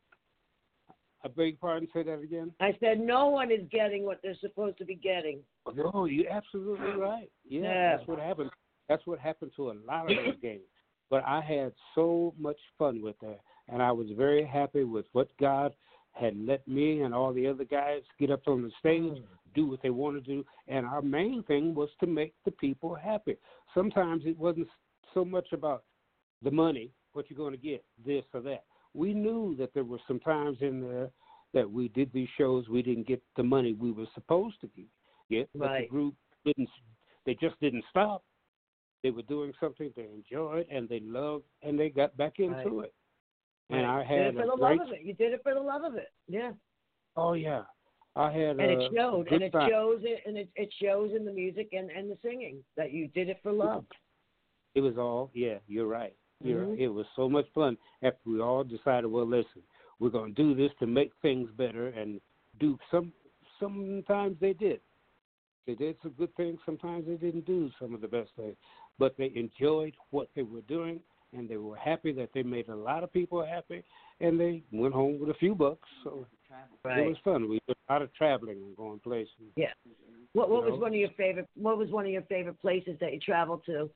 A: I beg your pardon, say that again?
B: I said no one is getting what they're supposed to be getting.
A: No, you're absolutely right. Yeah, that's what happened. That's what happened to a lot of those games. But I had so much fun with that, and I was very happy with what God had let me and all the other guys get up on the stage, do what they wanted to do, and our main thing was to make the people happy. Sometimes it wasn't so much about the money, what you're going to get, this or that. We knew that there were some times in there that we did these shows, we didn't get the money we were supposed to get, but the group just didn't stop. They were doing something they enjoyed and they loved, and they got back into it. And I had
B: did it for the love of it. You did it for the love of it. Yeah.
A: Oh yeah, I had.
B: And it showed, and it shows in the music and the singing that you did it for love.
A: It was all. Yeah, you're right. It was so much fun after we all decided, well, listen, we're going to do this to make things better, and do sometimes they did. They did some good things. Sometimes they didn't do some of the best things. But they enjoyed what they were doing, and they were happy that they made a lot of people happy, and they went home with a few bucks. So it was fun. We did a lot of traveling and going places.
B: Yeah. What was one of your favorite? What was one of your favorite places that you traveled to?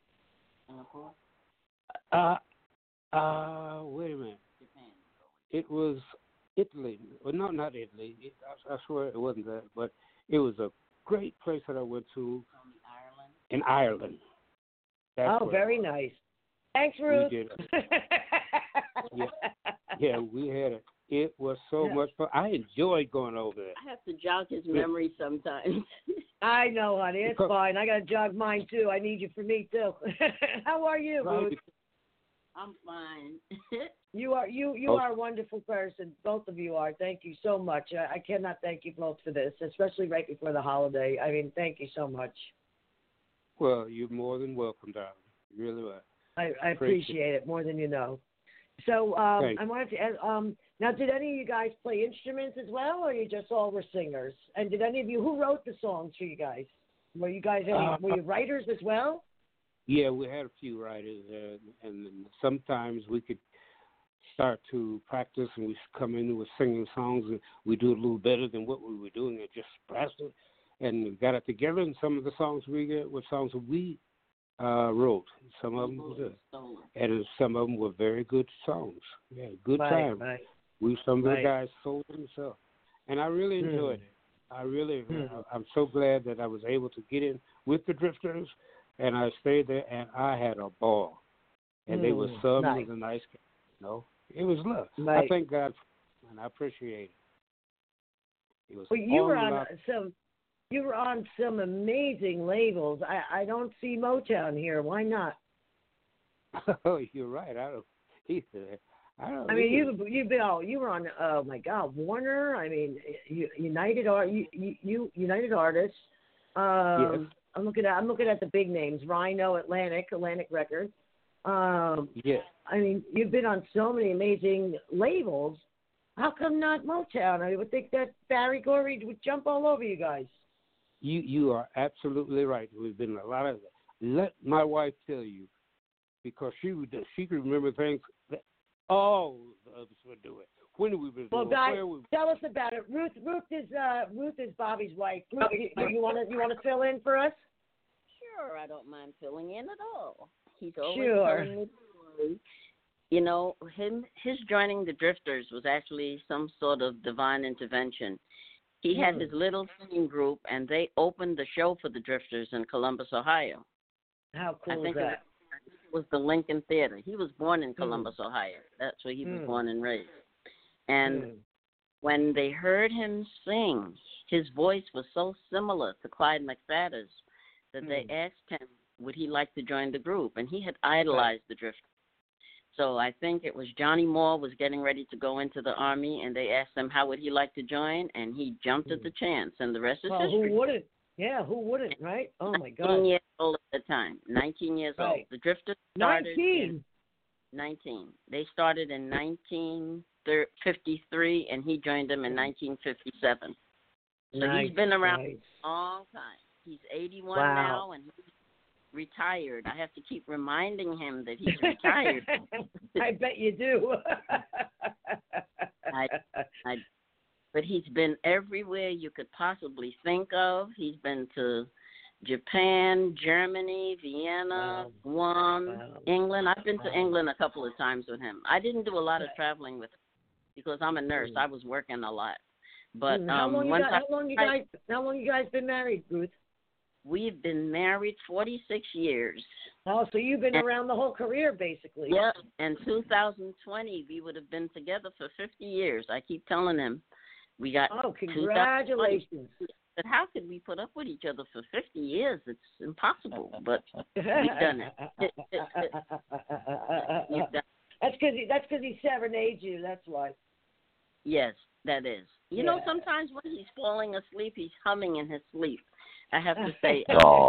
A: Wait a minute. It was Italy. Well, no, not Italy. I swear it wasn't that, but it was a great place that I went to in Ireland.
B: Very nice. Thanks, Ruth.
A: We did it. Yeah, we had it. It was so much fun. I enjoyed going over there.
F: I have to jog his memory sometimes.
B: I know, honey. It's fine. I got to jog mine, too. I need you for me, too. How are you, Ruth?
F: I'm fine.
B: You are a wonderful person. Both of you are. Thank you so much. I cannot thank you both for this, especially right before the holiday. I mean, thank you so much.
A: Well, you're more than welcome, darling. You really are.
B: I appreciate it more than you know. So I wanted to ask, now, did any of you guys play instruments as well, or you just all were singers? And did any of you, who wrote the songs for you guys? Were you guys were you writers as well?
A: Yeah, we had a few writers, and sometimes we could start to practice, and we come in with singing songs, and we do a little better than what we were doing, and just practiced, and we got it together. And some of the songs we get were songs that we wrote. Some of them were good, and some of them were very good songs. Yeah, good time.
B: Right.
A: Some of the guys sold themselves, and I really enjoyed it. I'm so glad that I was able to get in with the Drifters, and I stayed there, and I had a ball. And they were some of the nice guys. It was love. I thank God, and I appreciate it. It was.
B: Well, you were on some amazing labels. I don't see Motown here. Why not?
A: Oh, you're right. I don't either.
B: You were on. Oh my God, Warner. I mean, United Artists.
A: Yes.
B: I'm looking at the big names: Rhino, Atlantic Records.
A: Yes.
B: I mean, you've been on so many amazing labels. How come not Motown? I would think that Barry Gorey would jump all over you guys.
A: You are absolutely right. We've been a lot of. Let my wife tell you, because she could remember things that all the others would do it. When we were doing it.
B: Well, guys, tell us about it. Ruth is Bobby's wife. Ruth, you want to fill in for us?
F: Sure, I don't mind filling in at all. He's always
B: sure.
F: telling me You know, his joining the Drifters was actually some sort of divine intervention. He had his little singing group, and they opened the show for the Drifters in Columbus, Ohio.
B: How cool
F: I think
B: is that?
F: it was the Lincoln Theater. He was born in Columbus, Ohio. That's where he was born and raised. And when they heard him sing, his voice was so similar to Clyde McFadden's that they asked him, would he like to join the group? And he had idolized the Drifters. So I think it was Johnny Moore was getting ready to go into the Army, and they asked him how would he like to join, and he jumped at the chance, and the rest is history.
B: Who wouldn't? Yeah, who wouldn't, right? Oh, my God.
F: 19 years old at the time. 19 years old. The Drifters started 19. They started in 1953, and he joined them in 1957. So he's been around a long time. He's 81 now, and he's retired. I have to keep reminding him that he's retired.
B: I bet you do.
F: But he's been everywhere you could possibly think of. He's been to Japan, Germany, Vienna, Guam, England. I've been to England a couple of times with him. I didn't do a lot of traveling with him because I'm a nurse. I was working a lot. But
B: how long you guys been married, Ruth?
F: We've been married 46 years.
B: Oh, so you've been around the whole career, basically.
F: Yeah, in 2020, we would have been together for 50 years. I keep telling him we got.
B: Oh, congratulations.
F: But how could we put up with each other for 50 years? It's impossible, but we've done it.
B: That's because he serenades you, that's why.
F: Yes, that is. You know, sometimes when he's falling asleep, he's humming in his sleep. I have to say,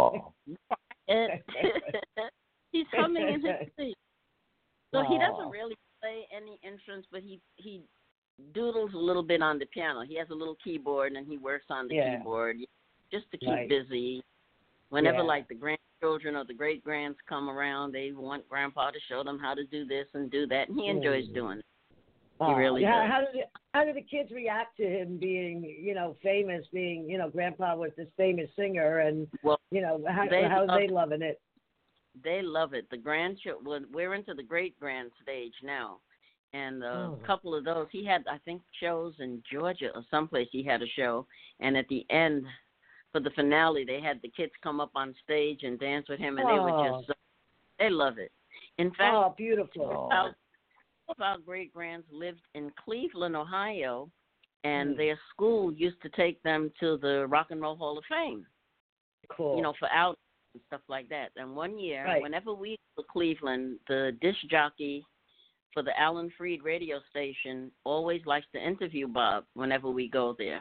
F: he's humming in his sleep. So he doesn't really play any instruments, but he doodles a little bit on the piano. He has a little keyboard, and he works on the keyboard just to keep busy. Whenever, like, the grandchildren or the great-grands come around, they want Grandpa to show them how to do this and do that, and he enjoys doing it. He really does.
B: How do the kids react to him being, famous, being, Grandpa was this famous singer, and, how are they loving it?
F: They love it. The grandchildren, we're into the great-grand stage now, and a couple of those, he had, I think, shows in Georgia or someplace he had a show, and at the end, for the finale, they had the kids come up on stage and dance with him, and they were just, they love it. In fact,
B: beautiful.
F: Of our great-grands lived in Cleveland, Ohio, and their school used to take them to the Rock and Roll Hall of Fame.
B: Cool.
F: For outings and stuff like that. And one year, whenever we go to Cleveland, the disc jockey for the Alan Freed radio station always likes to interview Bob whenever we go there.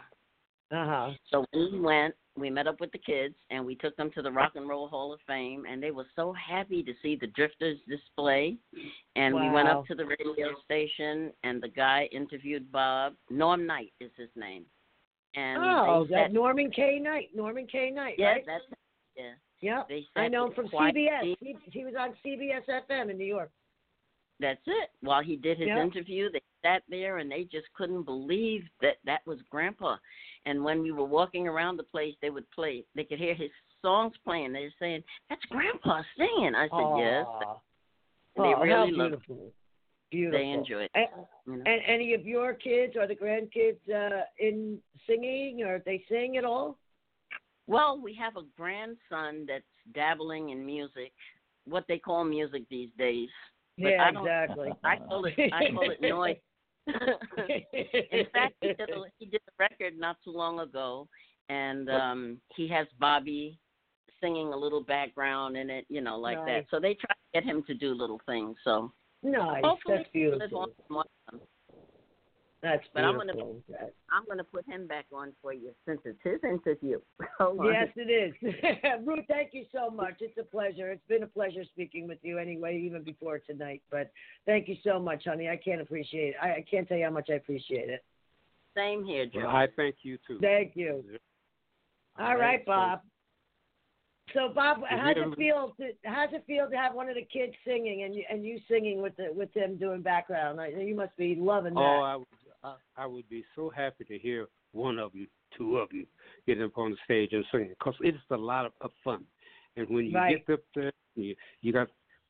F: So when we went, we met up with the kids, and we took them to the Rock and Roll Hall of Fame, and they were so happy to see the Drifters display. And we went up to the radio station, and the guy interviewed Bob. Norm Knight is his name. And
B: Norman K. Knight. Norman K. Knight,
F: yeah,
B: right?
F: That's it.
B: Yeah. I know him from CBS. He was on CBS FM in New York.
F: That's it. While he did his interview, they sat there, and they just couldn't believe that was Grandpa. And when we were walking around the place, they would play. They could hear his songs playing. They were saying, "That's Grandpa singing." I said, "Yes." And they really loved it.
B: Beautiful.
F: They enjoy it.
B: And any of your kids or the grandkids in singing, or they sing at all?
F: Well, we have a grandson that's dabbling in music, what they call music these days. But
B: exactly.
F: I call it noise. In fact, he did a record not too long ago, and he has Bobby singing a little background in it, like that. So they try to get him to do little things. So hopefully
B: that's beautiful. That's beautiful. But
F: I'm gonna put him back on for you since it's his interview.
B: Yes, it is. Ruth, thank you so much. It's a pleasure. It's been a pleasure speaking with you anyway, even before tonight. But thank you so much, honey. I can't appreciate it. I can't tell you how much I appreciate it.
F: Same here, Joe.
A: Well, I thank you too.
B: Thank you. All right, Bob. So, Bob, how's it feel to have one of the kids singing and you singing with them doing background? You must be loving that.
A: Oh, I would be so happy to hear one of them, two of them, get up on the stage and sing, because it's a lot of fun. And when you get up there, you got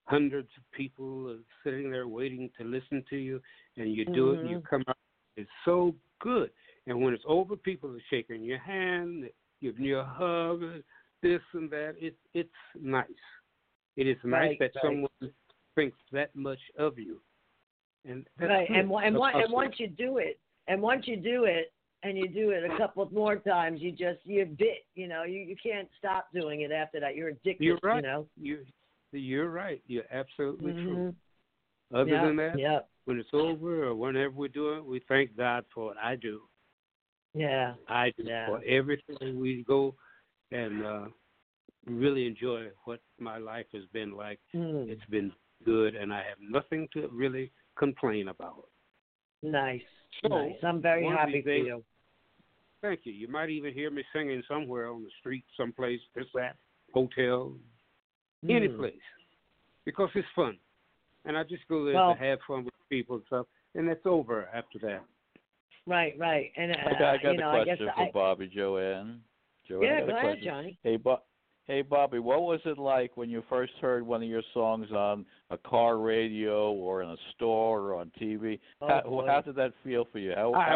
A: hundreds of people sitting there waiting to listen to you, and you do it, and you come out. It's so good. And when it's over, people are shaking your hand, giving you a hug, this and that. It's nice. It is nice that someone thinks that much of you. And that's
B: and once you do it, and you do it a couple more times, you're bit. You know, you can't stop doing it after that. You're addicted.
A: You're right.
B: You know,
A: you're right. You're absolutely true. Other than that, when it's over or whenever we do it, we thank God for it. I do.
B: Yeah.
A: I do for everything we go and really enjoy what my life has been like. It's been good, and I have nothing to really complain about.
B: Nice.
A: So,
B: nice. I'm very happy for you.
A: Thank you. You might even hear me singing somewhere on the street, someplace, this, that, hotel, any place, because it's fun. And I just go there to have fun with people and stuff, and it's over after that.
B: Right. And
C: I got a question for Bobby Joanne.
B: Go ahead, Johnny.
C: Hey, Bobby, what was it like when you first heard one of your songs on a car radio or in a store or on TV? How did that feel for you?
A: I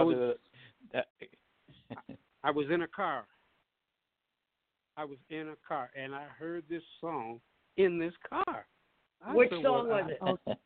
A: was in a car. And I heard this song in this car.
B: Which song was it?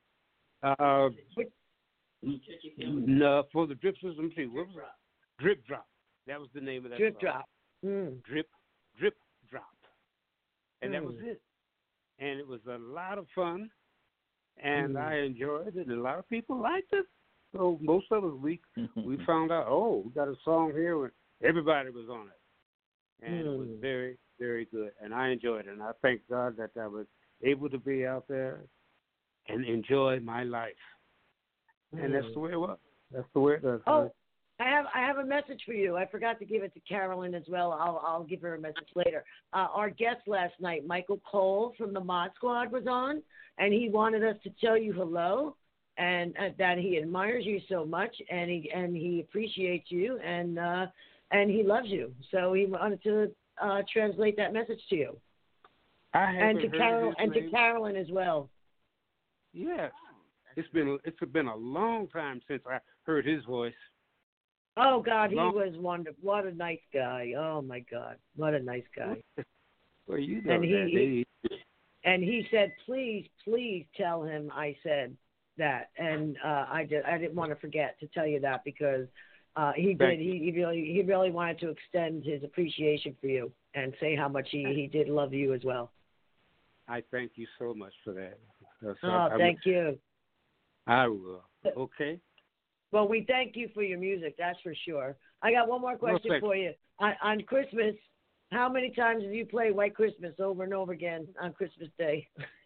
A: No, for the Drifters. Let me see. What was it? Drip Drop. That was the name of that
B: Drip
A: song.
B: Drop.
A: Drip Drop. And that was it. And it was a lot of fun, and I enjoyed it, and a lot of people liked it. So most of us, we found out, we got a song here where everybody was on it. And it was very, very good, and I enjoyed it. And I thank God that I was able to be out there and enjoy my life. And that's the way it was. That's the way it does.
B: Oh, I have a message for you. I forgot to give it to Carolyn as well. I'll give her a message later. Our guest last night, Michael Cole from the Mod Squad, was on, and he wanted us to tell you hello and that he admires you so much, and he appreciates you, and he loves you. So he wanted to translate that message to you. And to Carolyn as well.
A: Yes, it's been a long time since I heard his voice.
B: Oh God, he was wonderful. What a nice guy. Oh my God, what a nice guy.
A: Well, you know
B: and he said, please tell him I said that, and I didn't want to forget to tell you that because he did. He really wanted to extend his appreciation for you and say how much he did love you as well.
A: I thank you so much for that.
B: Thank you.
A: I will. Okay.
B: Well, we thank you for your music, that's for sure. I got one more question for you. On Christmas, how many times have you played White Christmas over and over again on Christmas Day?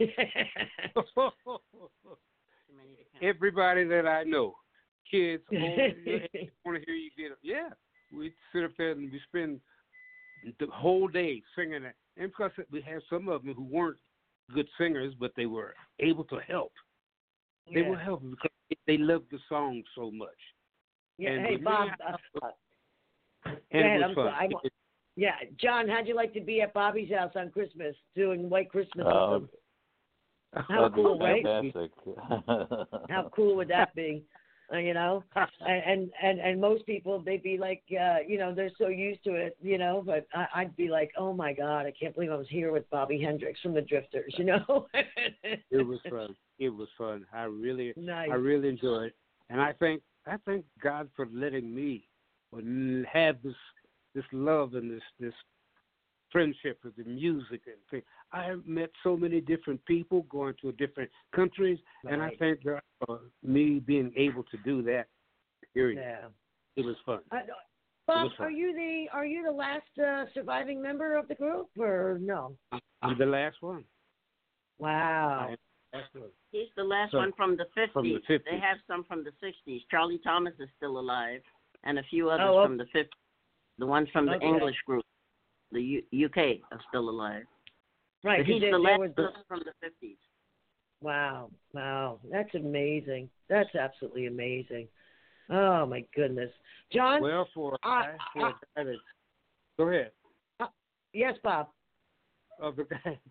A: Everybody that I know, kids, want to hear you get it. Yeah, we sit up there and we spend the whole day singing it. And plus, we have some of them who weren't good singers, but they were able to help. They were helping because they loved the song so much.
B: Yeah,
A: and
B: hey, Bob.
A: It was fun.
B: John, how'd you like to be at Bobby's house on Christmas doing White Christmas with him? How cool, right?
C: Fantastic.
B: How cool would that be? You know, and most people, they'd be like, they're so used to it, but I'd be like, oh my God, I can't believe I was here with Bobby Hendricks from the Drifters,
A: It was fun. It was fun. I really enjoyed it. And I thank God for letting me have this love and this friendship with the music and things. I have met so many different people going to different countries, and I thank God for me being able to do that. Period. Yeah. It was fun.
B: Bob, are you the last surviving member of the group, or no?
A: I'm the last one.
B: Wow.
F: He's the last one from the 50s. They have some from the 60s. Charlie Thomas is still alive, and a few others from the 50s. The ones from the English group, the UK, are still alive.
B: Right.
F: But he's the last from the 50s.
B: Wow. That's amazing. That's absolutely amazing. Oh, my goodness. John?
A: Well, go ahead.
B: Yes, Bob.
A: The guy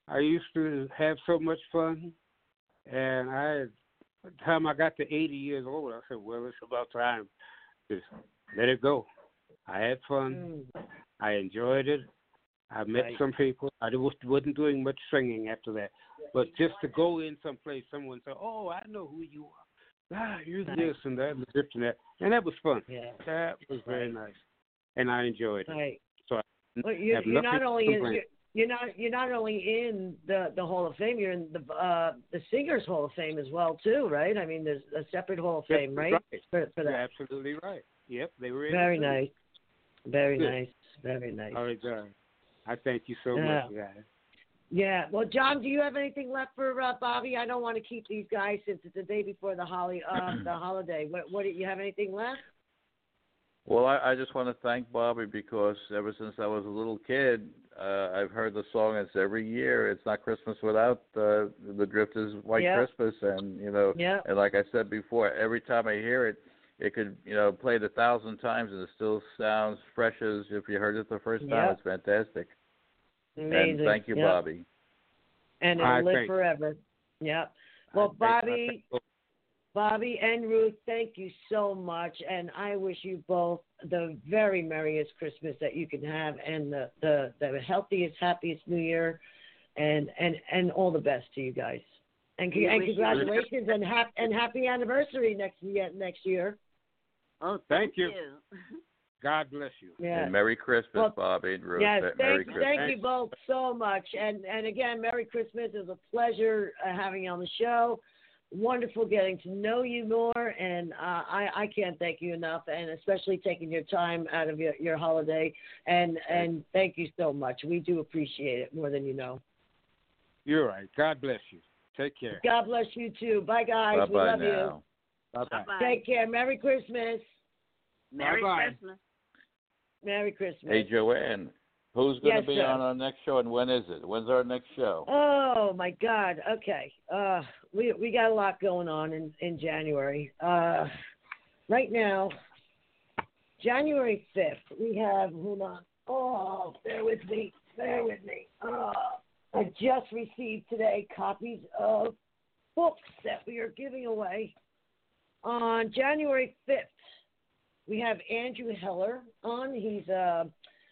A: I used to have so much fun, and by the time I got to 80 years old, I said, well, it's about time. Just let it go. I had fun. I enjoyed it. I met some people. I wasn't doing much singing after that. But just to go in someplace, someone said, oh, I know who you are. You're this and that and this and that. And that was fun. Yeah. That was very nice. And I enjoyed it.
B: Right.
A: So
B: you're not only in the Hall of Fame, you're in the Singers Hall of Fame as well too, right? I mean, there's a separate Hall of Fame, right? For that.
A: You're absolutely right. Yep, they were in
B: very
A: it
B: nice. Very nice. Very nice.
A: All right, John. I thank you so much, guys.
B: Yeah. Well, John, do you have anything left for Bobby? I don't want to keep these guys since it's the day before the holiday. What do you have anything left?
C: Well, I just want to thank Bobby because ever since I was a little kid, I've heard the song. It's every year. It's not Christmas without the Drifters' White Christmas, and and like I said before, every time I hear it, it could play it 1,000 times and it still sounds fresh as if you heard it the first time. It's fantastic.
B: Amazing.
C: And thank you, Bobby.
B: And it'll live forever. Yeah. Well, Bobby and Ruth, thank you so much, and I wish you both the very merriest Christmas that you can have, and the healthiest, happiest New Year, and all the best to you guys. And congratulations and happy anniversary next year.
F: Oh, thank you.
A: God bless you.
B: Yeah.
C: And Merry Christmas, Bobby and Ruth.
B: Yes,
C: Merry Christmas.
B: Thank you both so much. And again, Merry Christmas. It was a pleasure having you on the show. Wonderful getting to know you more, and I can't thank you enough, and especially taking your time out of your holiday. And thank you so much. We do appreciate it more than you know.
A: You're right. God bless you. Take care.
B: God bless you too. Bye, guys.
C: Bye-bye
B: we love
C: now.
B: you.
A: Bye-bye.
B: Take care. Merry Christmas.
F: Merry Christmas.
B: Merry Christmas.
C: Hey, Joanne, who's going to be on our next show, and when is it? When's our next show?
B: Oh, my God. Okay. We got a lot going on in January. Right now, January 5th, we have, hold on. Oh, bear with me. I just received today copies of books that we are giving away. On January 5th, we have Andrew Heller on. He's a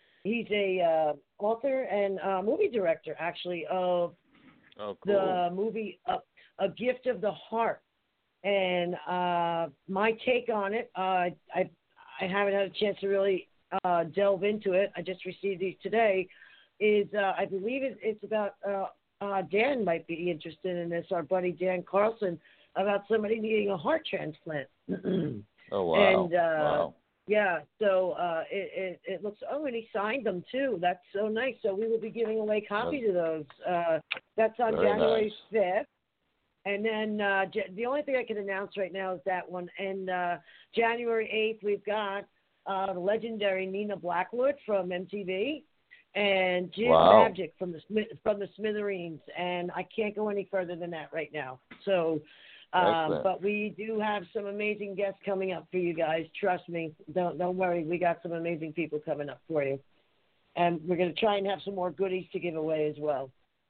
B: author and movie director, actually, of the movie A Gift of the Heart. And my take on it, I haven't had a chance to really delve into it. I just received these today. I believe it's about Dan might be interested in this. Our buddy Dan Carlson, about somebody needing a heart transplant.
C: Oh, wow.
B: And,
C: wow.
B: Yeah, so it looks, and he signed them too. That's so nice. So we will be giving away copies of those. That's on January 5th. And then the only thing I can announce right now is that one. And January 8th, we've got the legendary Nina Blackwood from MTV and Jim Magic from the Smithereens. And I can't go any further than that right now. So... but we do have some amazing guests coming up for you guys. Trust me. Don't worry. We got some amazing people coming up for you. And we're going to try and have some more goodies to give away as well.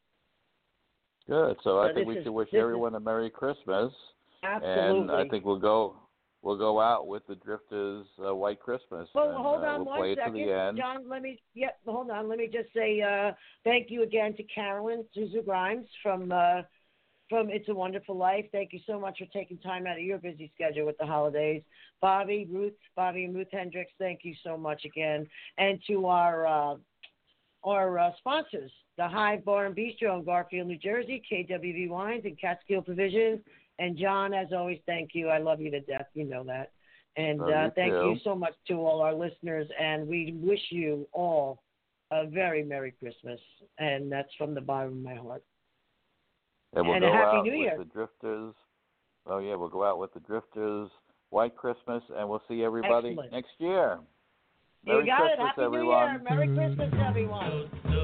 C: Good. So I think we should wish everyone a Merry Christmas.
B: Absolutely.
C: And I think we'll go out with the Drifters' White Christmas.
B: Well, hold on
C: we'll
B: 1 second. John, hold on. Let me just say thank you again to Carolyn Suzu Grimes from It's a Wonderful Life. Thank you so much for taking time out of your busy schedule with the holidays. Bobby and Ruth Hendricks, thank you so much again. And to our sponsors, the Hive Bar and Bistro in Garfield, New Jersey, KWV Wines and Catskill Provisions. And John, as always, thank you. I love you to death. You know that. And thank you so much to all our listeners. And we wish you all a very Merry Christmas. And that's from the bottom of my heart.
C: And we'll
B: a
C: go
B: Happy
C: out
B: New Year.
C: with the Drifters. Oh, yeah, we'll go out with the Drifters' White Christmas, and we'll see everybody next year.
B: Merry Christmas,
C: Happy everyone.
B: New Year. Merry Christmas, everyone.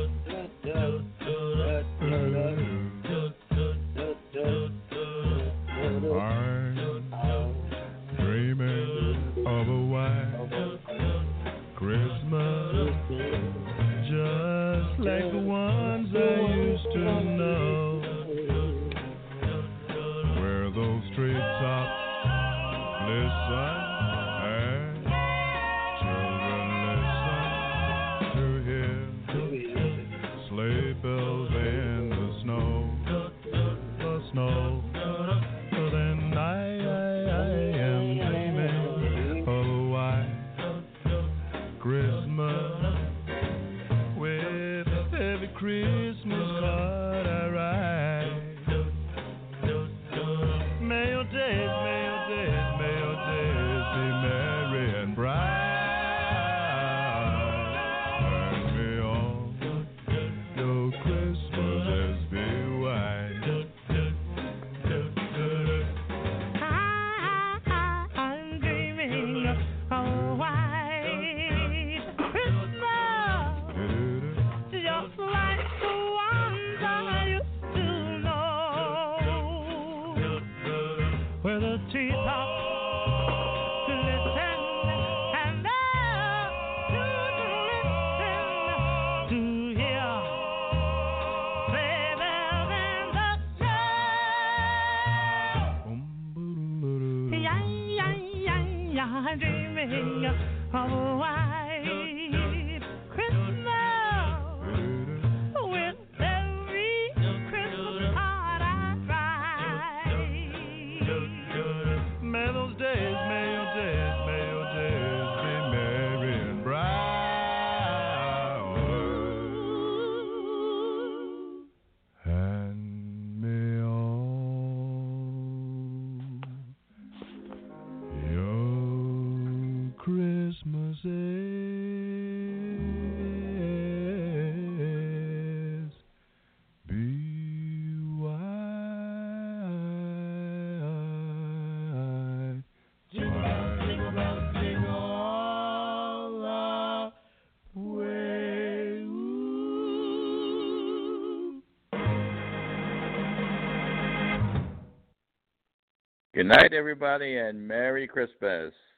E: I'm dreaming of a white Christmas, just like the ones I used to know. listen, and children listen to hear sleigh bells in the snow, the snow. Then I am dreaming of a white Christmas with every Christmas card I write. May your days be merry and bright. Turn me on, your Christmases be white.
G: I'm dreaming of a white Christmas, just like the ones I used to know, where the treetops glisten and the children listen to hear sleigh bells in the snow. I'm dreaming of a white Christmas with every Christmas card I write.
E: May those days, may your days be merry and bright. Hand me on your Christmases be white. Rocking all the way.
C: Good night, everybody, and Merry Christmas.